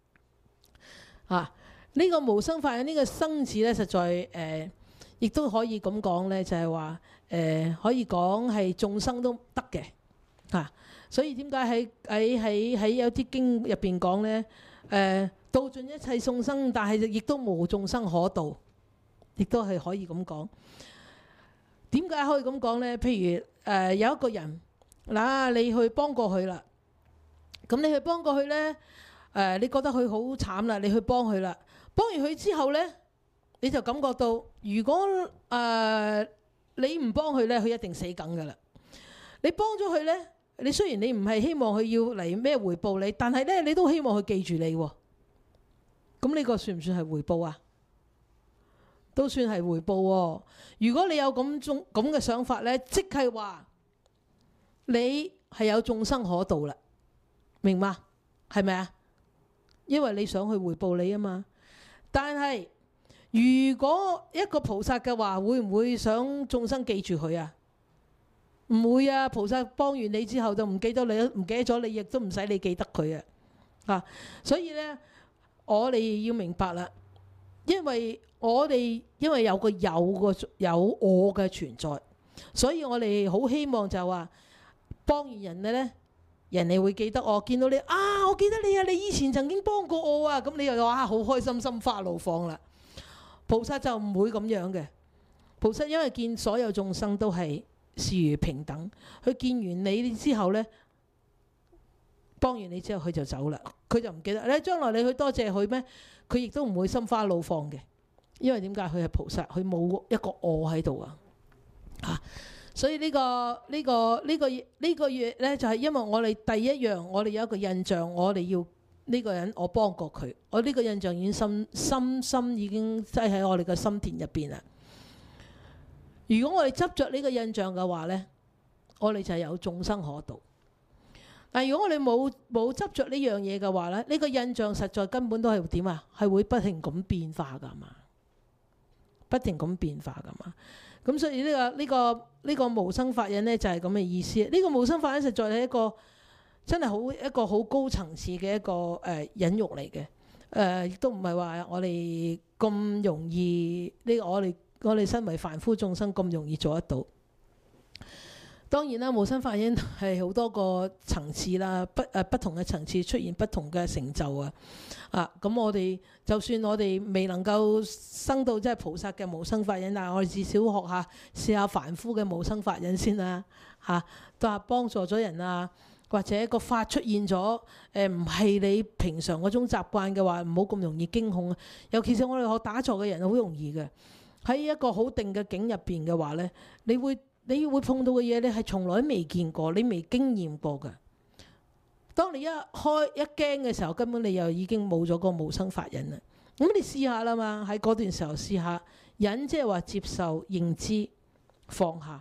呢個無生法忍呢個生字咧，實在亦都可以咁講咧，就係話可以講係眾生都得嘅所以點解喺有啲經入邊講咧，度盡一切眾生，但係亦都無眾生可度，亦都係可以咁講。點解可以咁講咧？譬如有一個人嗱，你去幫過佢啦。咁你去幫過佢呢，你覺得佢好慘啦，你去幫佢啦。幫完佢之後呢，你就感覺到，如果你唔幫佢呢，佢一定死梗噶啦。你幫咗佢呢，你雖然你唔係希望佢要嚟咩回報你，但係呢，你都希望佢記住你喎。咁呢個算唔算係回報啊？都算係回報喎。如果你有咁嘅想法呢，即係話你係有眾生可度啦。明嗎？係咪啊？因為你想去回報你啊嘛。但係如果一個菩薩嘅話，會唔會想眾生記住佢啊？唔會啊！菩薩幫完你之後就唔記得你，唔記得咗你，亦都唔使你記得佢啊。所以呢，我哋要明白啦，因為有個有我嘅存在，所以我哋好希望就話幫完人嘅呢。人哋會記得我，見到你我記得你啊，你以前曾經幫過我啊，咁你又話好開心，心花怒放啦。菩薩就唔會咁樣嘅，菩薩因為見所有眾生都係視如平等，佢見完你之後呢，幫完你之後佢就走啦，佢就唔記得。你將來你去多謝佢咩？佢亦都唔會心花怒放嘅，因為點解？佢係菩薩，佢冇一個我喺度啊。所以呢個月呢，就係因為我哋第一樣，我哋有一個印象，我哋要呢個人我幫過佢，我呢個印象已經深已經擠喺我哋嘅心田入邊啦。如果我哋執着呢個印象嘅話呢，我哋就係有眾生可度。但如果我哋冇執着呢樣嘢嘅話呢，呢個印象實在根本都係點啊？係會不停咁變化噶嘛，不停咁變化噶嘛。咁所以呢個無生法忍呢，就係咁嘅意思。呢個無生法忍實在係一個真係一個好高層次嘅一個忍辱嚟嘅。亦都唔係話我哋咁容易，我哋身為凡夫眾生咁容易做得到。當然啦，無生法忍係好多個層次啦，不同嘅層次出現不同嘅成就啊。咁我哋就算我哋未能夠生到即係菩薩嘅無生法忍，但係我哋至少試下凡夫嘅無生法忍先啦。都係幫助咗人啊，或者個法出現咗，唔係你平常嗰種習慣嘅話，唔好咁容易驚恐啊。尤其是我哋學打坐嘅人，好容易嘅喺一個好定嘅境入邊嘅話呢，你會碰到嘅嘢，你係從來都未見過，你未經驗過嘅。當你一驚嘅時候，根本你又已經冇咗個無生法忍啦。咁你試下啦嘛，喺嗰段時候試下忍，即係話接受、認知、放下。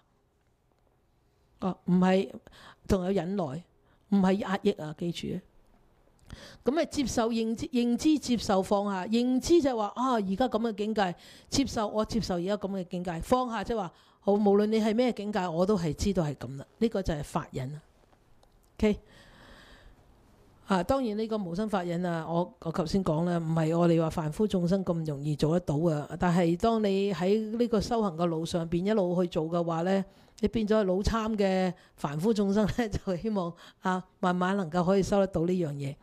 唔係仲有忍耐，唔係壓抑啊！記住， 咁咪接受認知接受放下，認知就係話啊，而家咁嘅境界，我接受而家咁嘅境界，放下即係話好，無論你係咩境界，我都係知道係咁啦。呢個就係法忍啦。OK。當然呢個無生法忍啊，我頭先講啦，唔係我哋話凡夫眾生咁容易做得到啊。但係當你喺呢個修行嘅路上邊一路去做嘅話呢，你變咗腦參嘅凡夫眾生呢，就希望慢慢能夠可以收得到呢樣嘢。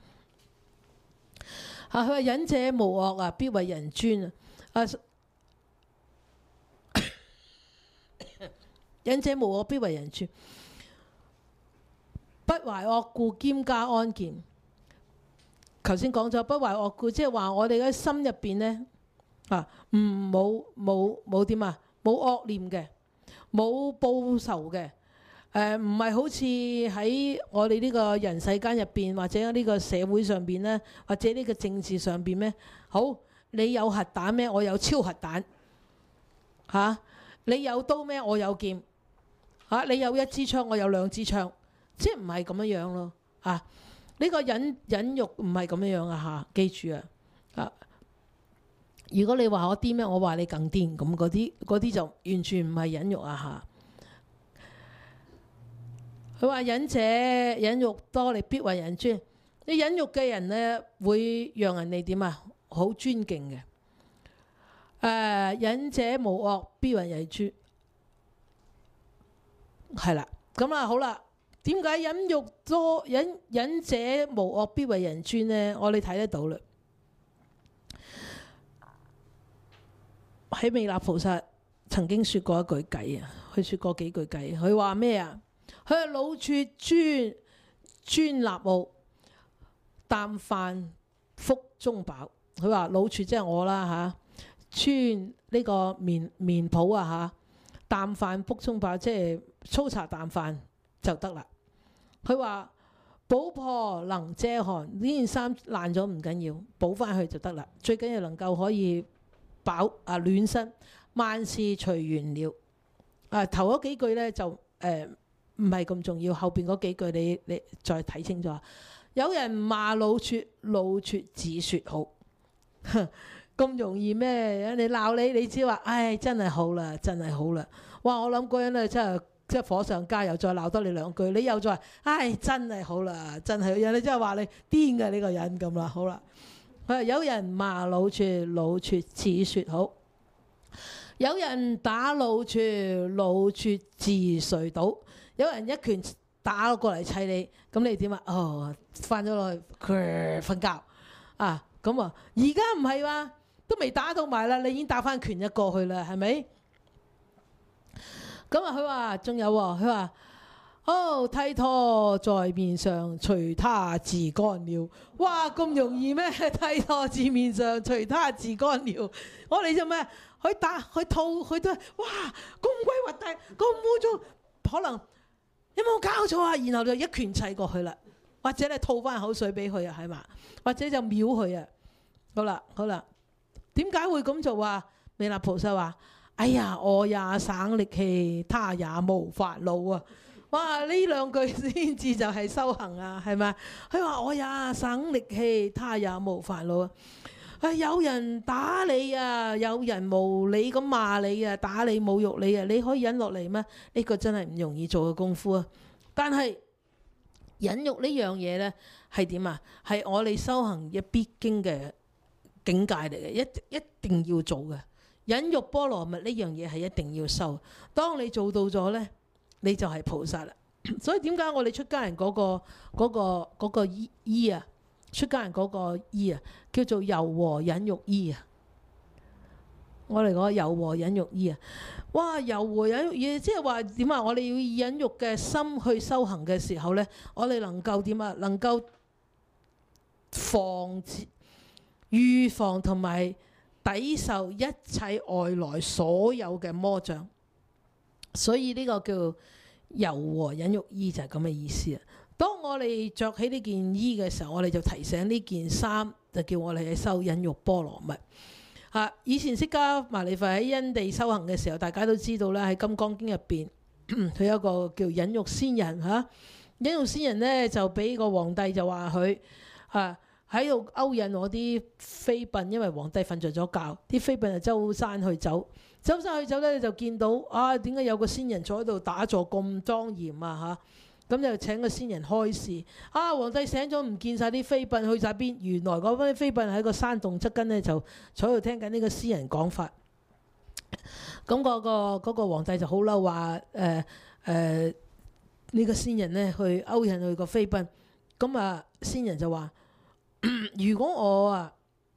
佢話忍者無惡啊，必為人尊啊。忍者無惡，必為人尊，不懷惡故，兼加安健。頭先講咗不懷惡故，即係話我哋嘅心入邊呢，冇點啊，冇惡念嘅，冇報仇嘅。唔係好似喺我哋呢個人世間入邊，或者呢個社會上邊呢，或者呢個政治上邊咩？好，你有核彈咩？我有超核彈。你有刀咩？我有劍。你有一支槍，我有兩支槍，即係唔係咁樣樣咯。呢個忍辱唔係咁樣樣啊！記住啊！如果你話我癲咩，我話你更癲，咁嗰啲就完全唔係忍辱啊！佢話忍者忍辱多，你必為人尊。你忍辱嘅人呢，會讓人哋點啊？好尊敬嘅。忍者無惡，必為人尊。係啦，咁好啦。點解忍辱多忍者無惡必為人尊呢？我哋睇得到啦。喺彌勒菩薩曾經說過一句偈啊，佢說過幾句偈。佢話咩啊？佢係老處專立傲，啖飯腹中飽。佢話老處即係我啦專呢個麵譜啖飯腹中飽，即係粗茶淡飯就得啦。佢話補破能遮寒，呢件衫爛咗唔緊要，補翻去就得啦。最緊要能夠可以暖身，萬事隨緣了。頭嗰幾句呢，就唔係咁重要，後邊嗰幾句你再睇清楚。有人罵老處，老處自説好，咁容易咩？你鬧你知話，唉，真係好啦，真係好啦。哇！我諗嗰人咧真係即係火上加油，再鬧多你兩句，你又再話，唉，真係好啦，真係有人真係話你癲嘅呢個人咁啦，好啦。有人罵老處，老處自説好；有人打老處，老處自睡倒；有人一拳打過嚟砌你，咁你點啊？翻咗落去瞓覺啊！咁而家唔係嘛，都未打到埋啦，你已經打翻拳一過去啦，係咪？咁佢話仲有喎，佢話剃唾在面上，隨他自乾了。哇，咁容易咩？剃唾在面上，隨他自乾了。我哋做咩？佢打佢吐佢都哇咁鬼核突，咁污糟，可能有冇搞錯啊？然後就一拳砌過去啦，或者你吐翻口水俾佢啊，係嘛？或者就秒佢啊。好啦，點解會咁做啊？彌勒菩薩話：哎呀，我也省力氣，他也無煩惱啊！哇，呢兩句先至就係修行啊，係咪？佢話我也省力氣，他也無煩惱啊！有人打你啊，有人無理咁罵你啊，打你侮辱你啊，你可以忍落嚟咩？呢個真係唔容易做嘅功夫啊！但係忍辱呢樣嘢呢，係點啊？係我哋修行嘅必經嘅境界嚟嘅，一定要做嘅。忍辱波羅蜜呢樣嘢係一定要修。當你做到咗呢，你就係菩薩啦。所以點解我哋出家人嗰個衣啊，出家人嗰個衣啊，叫做柔和忍辱衣啊。我哋講柔和忍辱衣啊，哇！柔和忍辱衣即係話點啊？我哋要以忍辱嘅心去修行嘅時候呢，我哋能夠點啊？能夠預防同埋抵受一切外來所有嘅魔障，所以呢個叫柔和忍辱衣就係咁嘅意思啊！當我哋着起呢件衣嘅時候，我哋就提醒呢件衫就叫我哋去修忍辱波羅蜜。以前釋迦牟尼佛喺因地修行嘅時候，大家都知道啦，喺《金剛經》入邊，佢有一個叫忍辱仙人嚇。忍辱仙人呢，就俾個皇帝就話佢喺度勾引我啲妃嬪，因為皇帝瞓着咗覺，啲妃嬪就周山去走，周山去走咧就見到點解有個仙人坐喺度打坐咁莊嚴啊嚇！咁就請個仙人開示。皇帝醒咗唔見晒啲妃嬪去晒邊？原來嗰班妃嬪喺個山洞側跟咧就坐喺度聽緊呢個仙人講法。咁嗰個皇帝就好嬲，話呢個仙人咧去勾引佢個妃嬪。咁仙人就話：如果我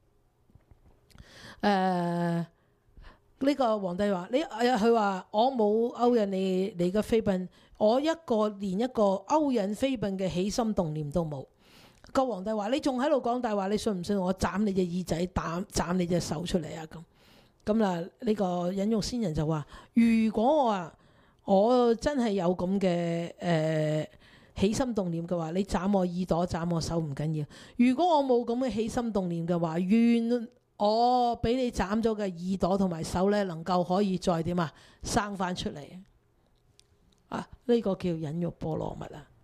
呢個皇帝話佢話我冇勾引你嘅妃嬪，我連一個勾引妃嬪嘅起心動念都冇。個皇帝話：你仲喺度講大話，你信唔信我斬你隻耳仔，斬你隻手出嚟啊？咁呢個引用仙人就話：如果我真係有咁嘅起心動念嘅話，你斬我耳朵斬我手唔緊要。如果我冇咁嘅起心動念嘅話，願我俾你斬咗嘅耳朵同埋手咧，能夠可以再點生翻出嚟呢個叫忍辱波羅蜜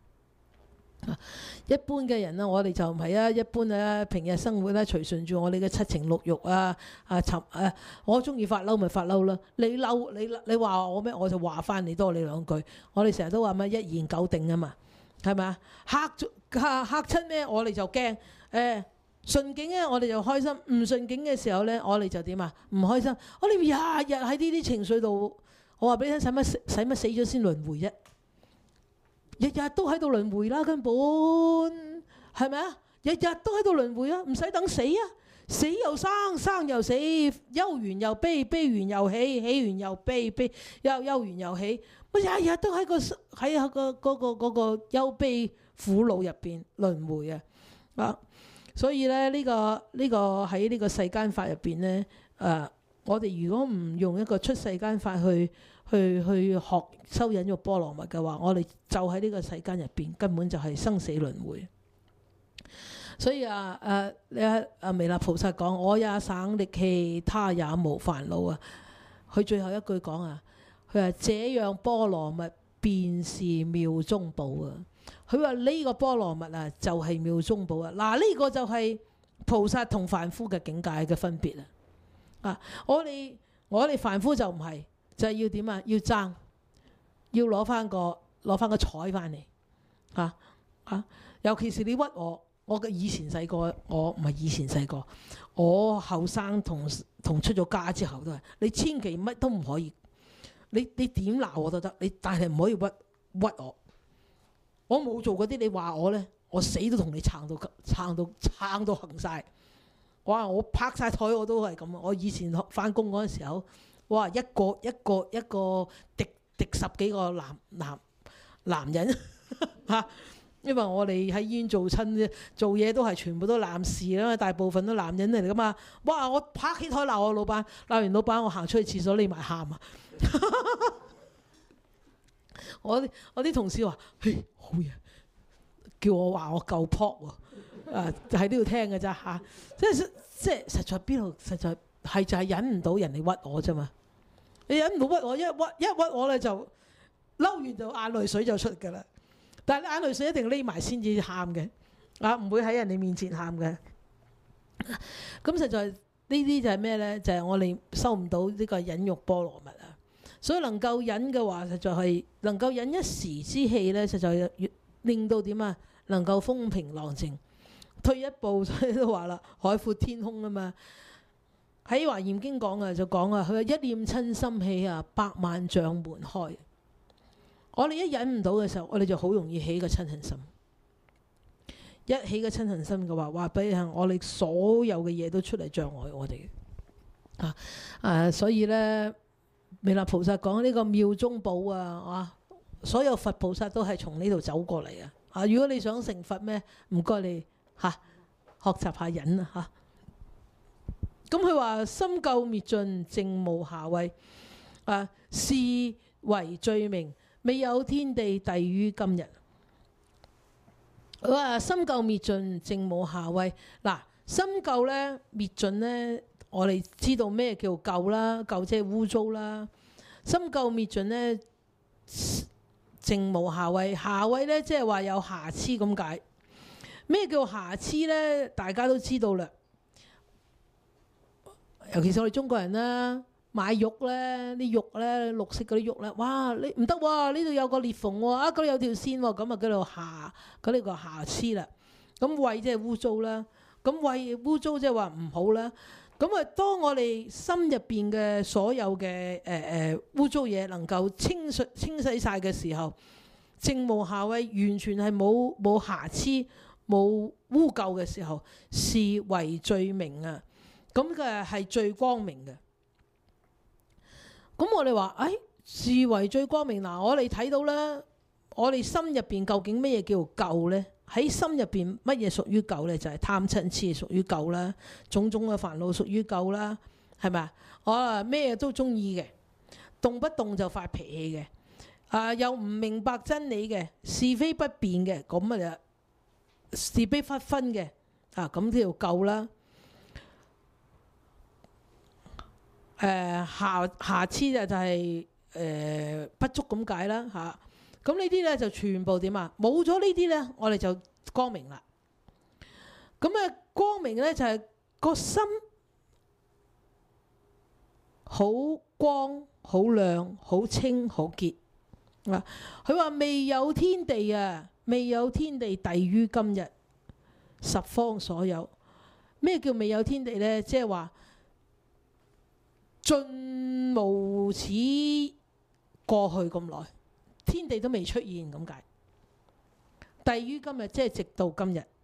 一般嘅人我哋就唔係一般平日生活隨順住我哋嘅七情六欲我中意發嬲咪發嬲啦，你嬲你話我咩，我就話翻你多你兩句。我哋成日都話咩一言九鼎啊嘛，係咪嚇親咩我哋就驚順境咧我哋就開心，唔順境嘅時候咧我哋就點唔開心。我哋日日喺呢啲情緒度，我話俾你聽，使乜死咗先輪迴啫？日日都喺度輪迴啦，根本係咪日日都喺度輪迴唔使等死死又生，生又死，憂完又悲，悲完又喜，喜完又悲，憂完又喜，日日都喺個嗰個憂悲苦惱入邊輪迴所以咧呢個喺呢個世間法入邊咧我哋如果唔用一個出世間法去學修忍辱波羅蜜嘅話，我哋就喺呢個世間入邊根本就係生死輪迴。所以彌勒菩薩講：我也省力氣，他也無煩惱佢最後一句講佢話這樣波羅蜜便是妙中寶佢話呢個波羅蜜就係妙中寶呢個就係菩薩同凡夫嘅境界嘅分別我哋凡夫就唔係，就係要點要爭，要攞翻個彩翻嚟尤其是你屈我嘅以前細個，我唔係以前細個，我後生同出咗家之後都係，你千祈乜都唔可以，你點鬧我都得，但係唔可以屈我。我冇做嗰啲，你話我咧，我死都同你撐到行晒。我拍晒台我都係咁我以前翻工嗰陣時候，一個敵十幾個男人因為我哋喺醫院做嘢都係全部都男士啦，大部分都男人嚟噶嘛。我拍起台鬧我老闆，鬧完老闆我行出去廁所匿埋喊我啲同事話：嘿，好嘢，叫我話我夠撲喺呢度聽嘅咋即係實在邊度，實在係就係忍唔到人哋屈我啫嘛。你忍唔到屈我，一屈我咧就嬲完就眼淚水就出㗎啦。但係眼淚水一定匿埋先至喊嘅，唔會喺人哋面前喊嘅。咁實在呢啲就係咩咧？就係我哋收唔到呢個忍辱波羅蜜所以能夠忍嘅話，實在係能夠忍一時之氣咧，實在令到點能夠風平浪靜。退一步所以都話啦，海闊天空啊嘛。喺華嚴經講就講佢話一念親心起百萬障門開。我哋一忍唔到嘅時候，我哋就好容易起個嗔恨心。一起個嗔恨心嘅話，話俾你聽，我哋所有嘅嘢都出嚟障礙我哋所以咧，彌勒菩薩講呢個妙中寶所有佛菩薩都係從呢度走過嚟如果你想成佛咩，唔該你學習下忍咁佢話深究滅盡，淨無暇畏是為罪名，未有天地帝於今日。佢話深究滅盡，淨無暇畏。深究咧滅盡咧，我哋知道咩叫垢啦，垢即係污糟啦。深究滅盡咧，淨無瑕穢，瑕穢咧即係話有瑕疵咁解。 咩叫瑕疵呢？大家都知道啦。尤其是我哋中國人啦，買肉呢，啲肉呢，綠色嗰啲肉呢，哇！你唔得喎，呢度有個裂縫喎，嗰度有條線喎，咁啊叫做呢個瑕疵啦。咁胃即係污糟啦，咁胃污糟即係話唔好啦。咁啊，當我哋心入邊嘅所有嘅污糟嘢能夠清洗晒嘅時候，淨無瑕穢，完全係冇瑕疵、冇污垢嘅時候，是為最明啊！咁嘅係最光明嘅。咁我哋話，是為最光明。嗱，我哋睇到啦，我哋心入邊究竟咩叫垢呢？喺心入邊乜嘢屬於垢呢？就係貪嗔癡屬於垢啦，種種嘅煩惱屬於垢啦，係咪啊？我咩都中意嘅，動不動就發脾氣嘅，又唔明白真理嘅，是非不辨嘅，咁啊是非不分嘅，咁叫垢啦。瑕疵就係不足咁解啦嚇。咁呢啲咧就全部點啊？冇咗呢啲咧，我哋就光明啦。咁啊，光明咧就係個心好光、好亮、好清、好潔。佢話未有天地啊，未有天地第於今日，十方所有。咩叫未有天地咧？即係話盡無始過去咁耐。天地都未出現咁解，第於今日即係直到今日。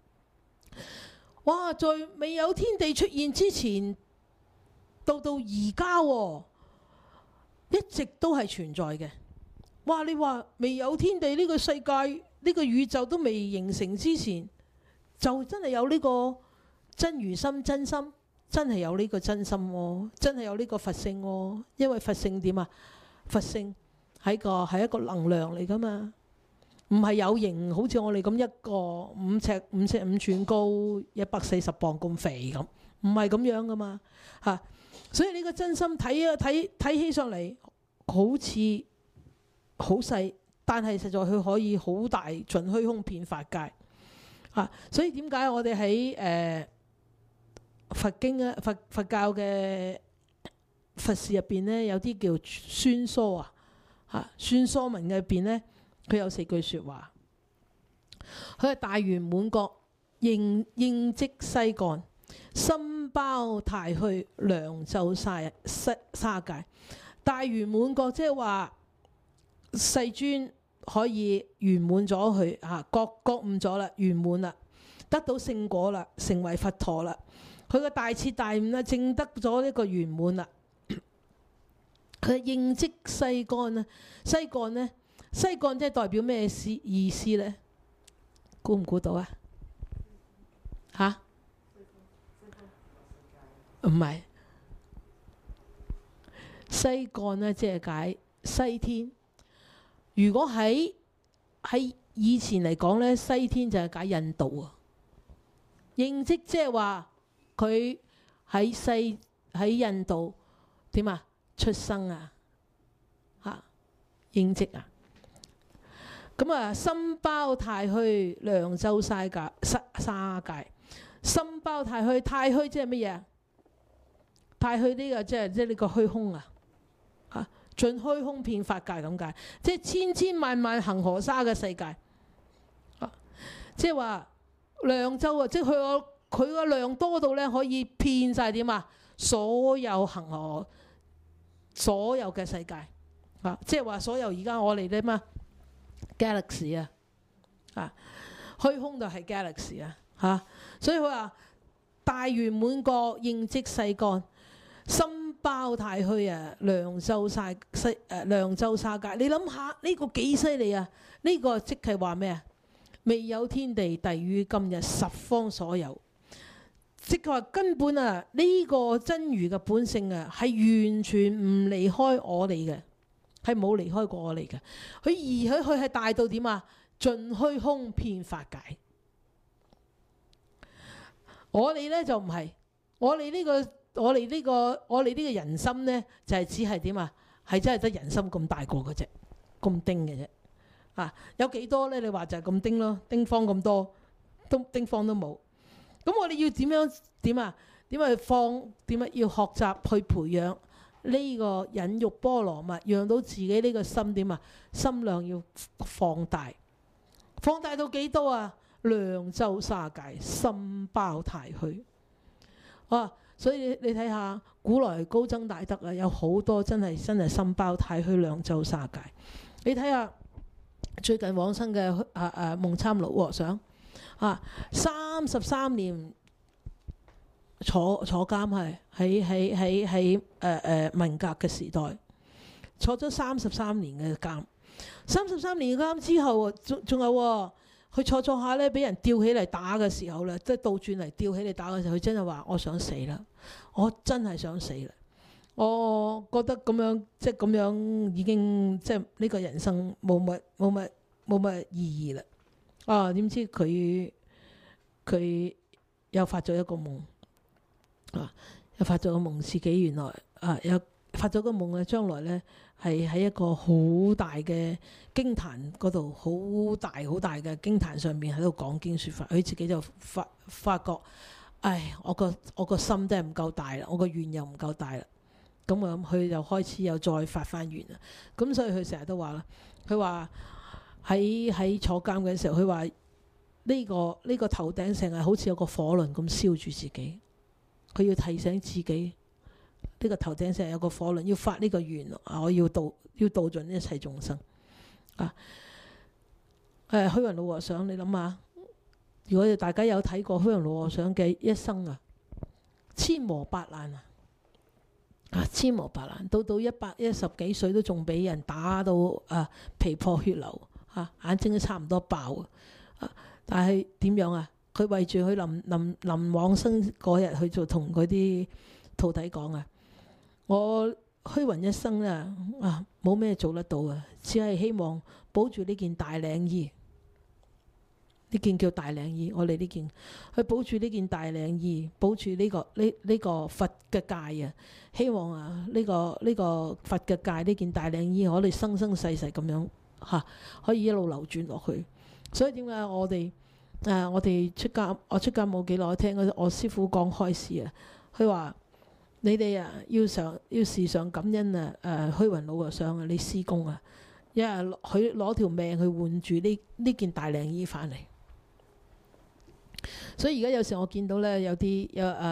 哇！在未有天地出現之前，到而家一直都係存在嘅。哇！你話未有天地呢個世界呢個宇宙都未形成之前，就真係有呢個真如心真心，真係有呢個真心喎，真係有呢個佛性喎。因為佛性點啊？佛性係一個能量嚟噶嘛，唔係有形，好似我哋咁一個5尺5寸高140磅咁肥咁，唔係咁樣噶嘛嚇。所以呢個真心睇起上嚟好似好細，但係實在佢可以好大，盡虛空遍法界嚇。所以點解我哋喺佛經啊佛教嘅佛事入邊咧，有啲叫宣疏啊。宣疏文入邊呢，佢有4句説話。佢係大圓滿覺，應積西幹，心包太虛，量晝沙界。大圓滿覺即係話世尊可以圓滿咗佢覺悟咗啦，圓滿啦，得到聖果啦，成為佛陀啦。佢嘅大徹大悟啦，證得咗呢個圓滿啦。佢應積西幹啊，西幹呢？西幹即係代表咩意思呢？估唔估到啊？嚇？唔係，西幹呢，即係解西天。如果喺以前嚟講呢，西天就係解印度啊。應積即係話佢喺印度點啊？出生啊，應積啊，咁啊，心包太虛，量晝沙界。心包太虛，太虛即係乜嘢？太虛呢個即係呢個虛空啊，盡虛空遍法界咁解，即係千千萬萬恒河沙嘅世界。即係話量晝啊，即係佢個量多到咧可以遍晒點啊？所有恒河。所有嘅世界即係話所有而家我哋啲咩 galaxy 虛空就係 galaxy 所以佢話大圓滿覺，應積西幹，心包太虛量晝沙界。你諗下呢個幾犀利啊？呢個即係話咩啊？未有天地第於今日，十方所有。即係話根本呢個真如嘅本性係完全唔離開我哋嘅，係冇離開過我哋嘅。佢係大到點啊？盡虛空遍法界。我哋呢就唔係，我哋呢個人心呢，就係只係點啊？係真係得人心咁大個嘅啫，咁丁嘅啫。有幾多呢？你話就係咁丁咯，丁方咁多。 丁方都冇。咁我哋要點啊？點啊？要學習去培養呢個忍辱波羅蜜，讓到自己呢個心點啊？心量要放大，放大到幾多啊？量周沙界，心包太虛。啊！所以你睇下古來高僧大德啊，有好多真係心包太虛，量周沙界。你睇下最近往生嘅夢參老和尚啊，33年坐監，喺文革嘅時代坐咗33年嘅監。33年嘅監之後，仲有佢坐下咧，俾人吊起嚟打嘅時候咧，即係倒轉嚟吊起嚟打嘅時候，佢真係話：我想死啦！我真係想死啦！我覺得咁樣即係咁樣已經即係呢個人生冇乜意義啦。啊！點知佢又發咗一個夢啊！又發咗個夢，自己原來又發咗個夢咧，將來咧係喺一個好大嘅經壇嗰度，好大嘅經壇上面喺度講經説法。佢自己就發覺，唉，我個心真係唔夠大啦，我個願又唔夠大啦。咁啊，佢就開始又再發翻願啦。咁所以佢成日都話啦，佢話喺坐監嘅時候，佢話呢個頭頂成日好似有個火輪咁燒住自己，佢要提醒自己。呢個頭頂成日有個火輪，要發呢個願啊！我要度盡一切眾生啊！虛雲老和尚，你諗下，如果大家有睇過虛雲老和尚嘅一生啊，千磨百爛千磨百爛，到110幾歲都仲俾人打到皮破血流眼睛都差唔多爆但係點樣啊？佢為住佢臨往生嗰日，佢就同嗰啲徒弟講我虛雲一生冇咩做得到只係希望保住呢件大領衣，呢件叫大領衣。我哋呢件去保住呢件大領衣，保住呢個佛嘅戒希望呢個佛嘅戒，呢件大領衣，我哋生生世世咁樣可以一路流轉落去。所以點解我哋出家，我出家冇幾耐，聽我師父講開示佢話。你哋要時常感恩虛雲老和尚你施工因為佢攞條命去換住呢件大領衣翻嚟。所以而家有時我見到咧有啲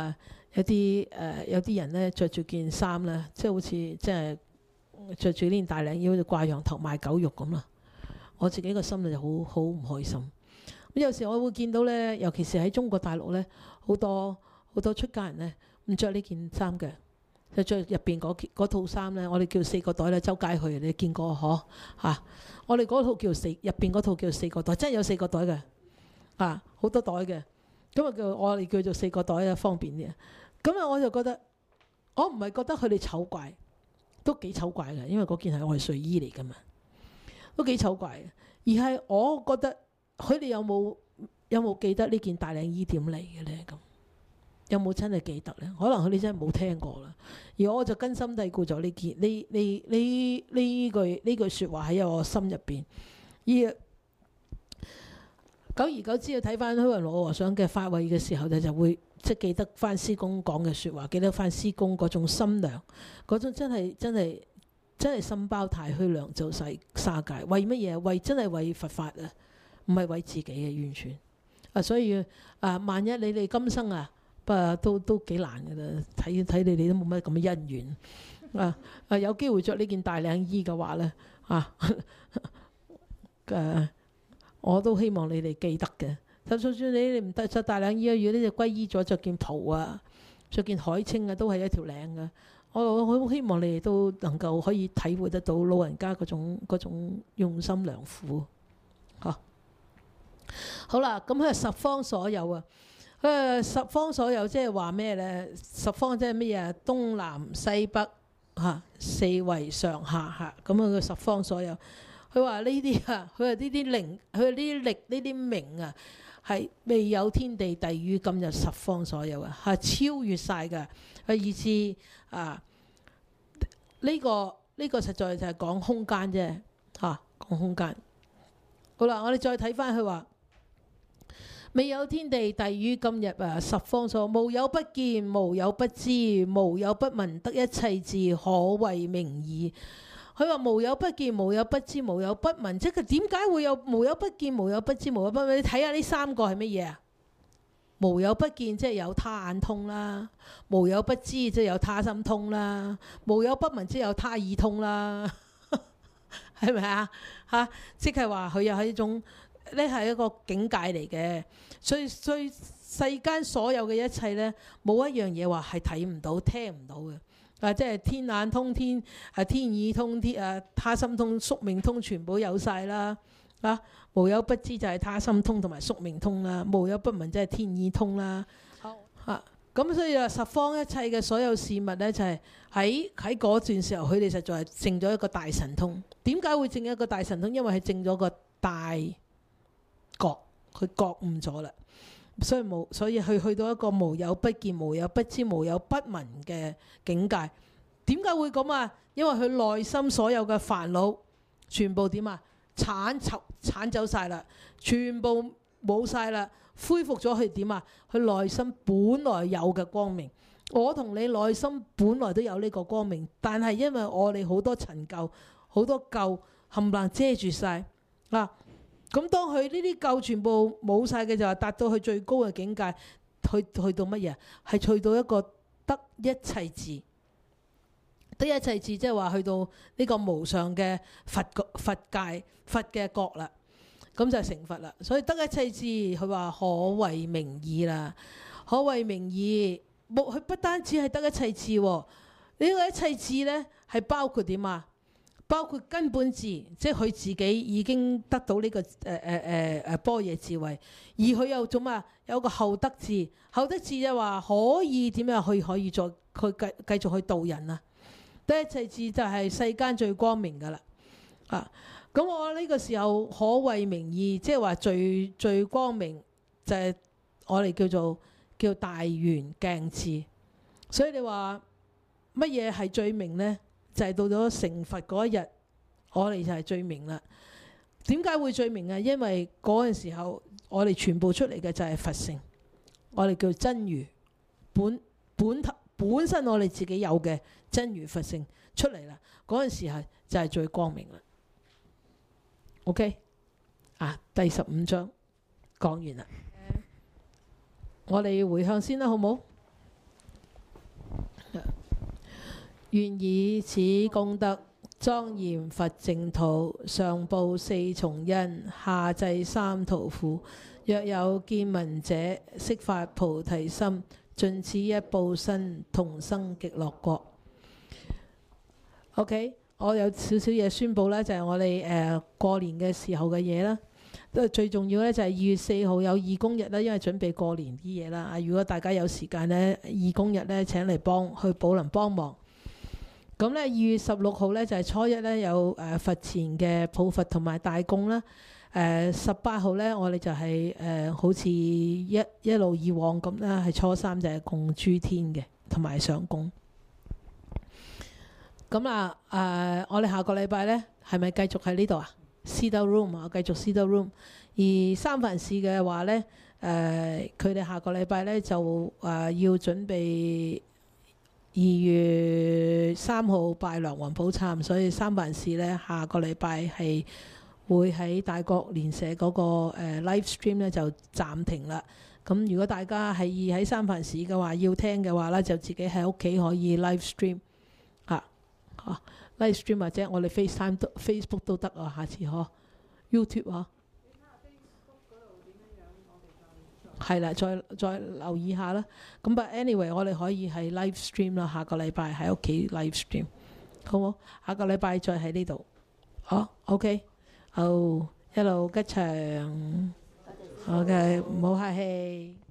人咧着住件衫咧，即係好似即係着住呢件大領衣，好似掛羊頭賣狗肉咁啦。我自己個心就好唔開心。咁有時我會見到咧，尤其是喺中國大陸咧，好多出家人咧。唔着呢件衫嘅，就着入邊嗰套衫咧，我哋叫4個袋咧，周街去你見過嗬我哋嗰套叫入邊嗰套叫4個袋，真係有4個袋嘅好多袋嘅，咁我哋叫做4個袋方便啲。咁我就覺得，我唔係覺得佢哋醜怪，都幾醜怪嘅，因為嗰件係我哋睡衣嚟噶嘛，都幾醜怪嘅。而係我覺得佢哋有冇記得呢件大領衣點嚟嘅咧？咁有冇真係記得咧？可能佢哋真係冇聽過啦。而我就根深蒂固咗呢句説話喺我心入邊。而久而久之，要睇翻虛雲老和尚嘅法會嘅時候，就會即係記得翻師公講嘅説話，記得翻師公嗰種心量，嗰種真係心包太虛，量周沙界。為乜嘢？真係為佛法唔係為自己完全所以萬一你哋今生都幾難㗎啦，睇你哋都冇乜咁嘅姻緣有機會着呢件大領衣嘅話咧我都希望你哋記得嘅。就算你哋唔得着大領衣如果呢隻皈依咗着件袍着件海青都係一條領嘅。我好希望你哋都能夠可以體會得到老人家嗰種用心良苦好啦，咁佢係十方所有十方所有即係話咩呢？十方即係乜嘢？東南西北四維上下咁佢十方所有。佢話呢啲佢話呢啲靈，佢話呢啲力，呢啲名係未有天地地宇今日十方所有係超越晒嘅。意思呢個實在就係講空間啫講空間。好啦，我哋再睇翻佢話。 未有天地，地於今日啊！十方所無有不見，無有不知，無有不聞，得一切智，可謂明矣。佢話無有不見，無有不知，無有不聞，即係點解會有無有不見、無有不知、無有不聞？你睇下呢三個係乜嘢啊？無有不見即係有他眼通啦，無有不知即係有他心通啦，無有不聞即係有他耳通啦，係咪啊？嚇，即係話佢又係一種呢係一個境界嚟嘅，所以世間所有嘅一切呢，冇一樣嘢話係睇唔到、聽唔到嘅。即係天眼通、天耳通、他心通、宿命通，全部有晒啦。無有不知就係他心通同埋宿命通啦，無有不聞即係天耳通啦。咁所以話十方一切嘅所有事物呢，就係喺嗰段時候，佢哋實在係證咗一個大神通。點解會證一個大神通？因為係證咗個大覺，佢覺悟咗啦。所以佢去到一個無有不見、無有不知、無有不聞嘅境界。點解會咁啊？因為佢內心所有嘅煩惱全部點啊？剷走晒啦，全部冇晒啦，恢復咗佢點啊？佢內心本來有嘅光明。我同你內心本來都有呢個光明，但係因為我哋好多陳舊、好多舊冚唪唥遮住晒啊！咁當佢呢啲舊全部冇晒嘅，就係達到佢最高嘅境界，去到乜嘢？係去到一個得一切智。得一切智即係話去到呢個無上嘅佛界、佛嘅覺啦，咁就成佛啦。所以得一切智，佢話可謂明矣啦。可謂明矣，佢不單止係得一切智，呢個一切智呢係包括點啊？包括根本智，即係佢自己已經得到呢個般若智慧，而佢又做乜？有個後得智，後得智就話可以點樣可以再繼續去度人啊！得一切智就係世間最光明噶啦，咁我呢個時候可謂明矣，即係話最光明就係我哋叫大圓鏡智。所以你話乜嘢係最明呢？就係到咗成佛嗰一日，我哋就係最明啦。點解會最明啊？因為嗰陣時候我哋全部出嚟嘅就係佛性，我哋叫真如本身我哋自己有嘅真如佛性出嚟啦。嗰陣時係就係最光明啦。OK，第15章講完啦。我哋回向先啦，好冇？願以此功德莊嚴佛淨土，上報四重恩，下濟三途苦。若有見聞者，悉發菩提心，盡此一報身，同生極樂國。OK， 我有少少嘢宣佈啦，就係我哋過年嘅時候嘅嘢啦。最重要咧就係2月4號有義工日啦，因為準備過年啲嘢啦。如果大家有時間咧，義工日咧請嚟去寶林幫忙。咁咧2月16號咧就係初一咧有佛前嘅普佛同埋大供啦。18號咧我哋就係好似一路以往咁啦，係初三就係供諸天嘅同埋上供。咁我哋下個禮拜咧係咪繼續喺呢度啊？Cedar Room 啊，繼續 Cedar Room。而三藩市嘅話咧，佢哋下個禮拜咧就要準備2月3號拜梁皇寶懺，所以三藩市咧下個禮拜係會喺大國蓮社嗰個live stream 咧就暫停啦。咁如果大家係喺三藩市嘅話，要聽嘅話咧，就自己喺屋企可以 live stream live stream 或者我哋 FaceTime Facebook 都得啊，下次YouTube 係啦，再留意下啦。咁 but anyway 我哋可以係 live stream 啦，下個禮拜喺屋企 live stream 好冇？下個禮拜再喺呢度。OK， 好，一路吉祥。OK，唔好客氣。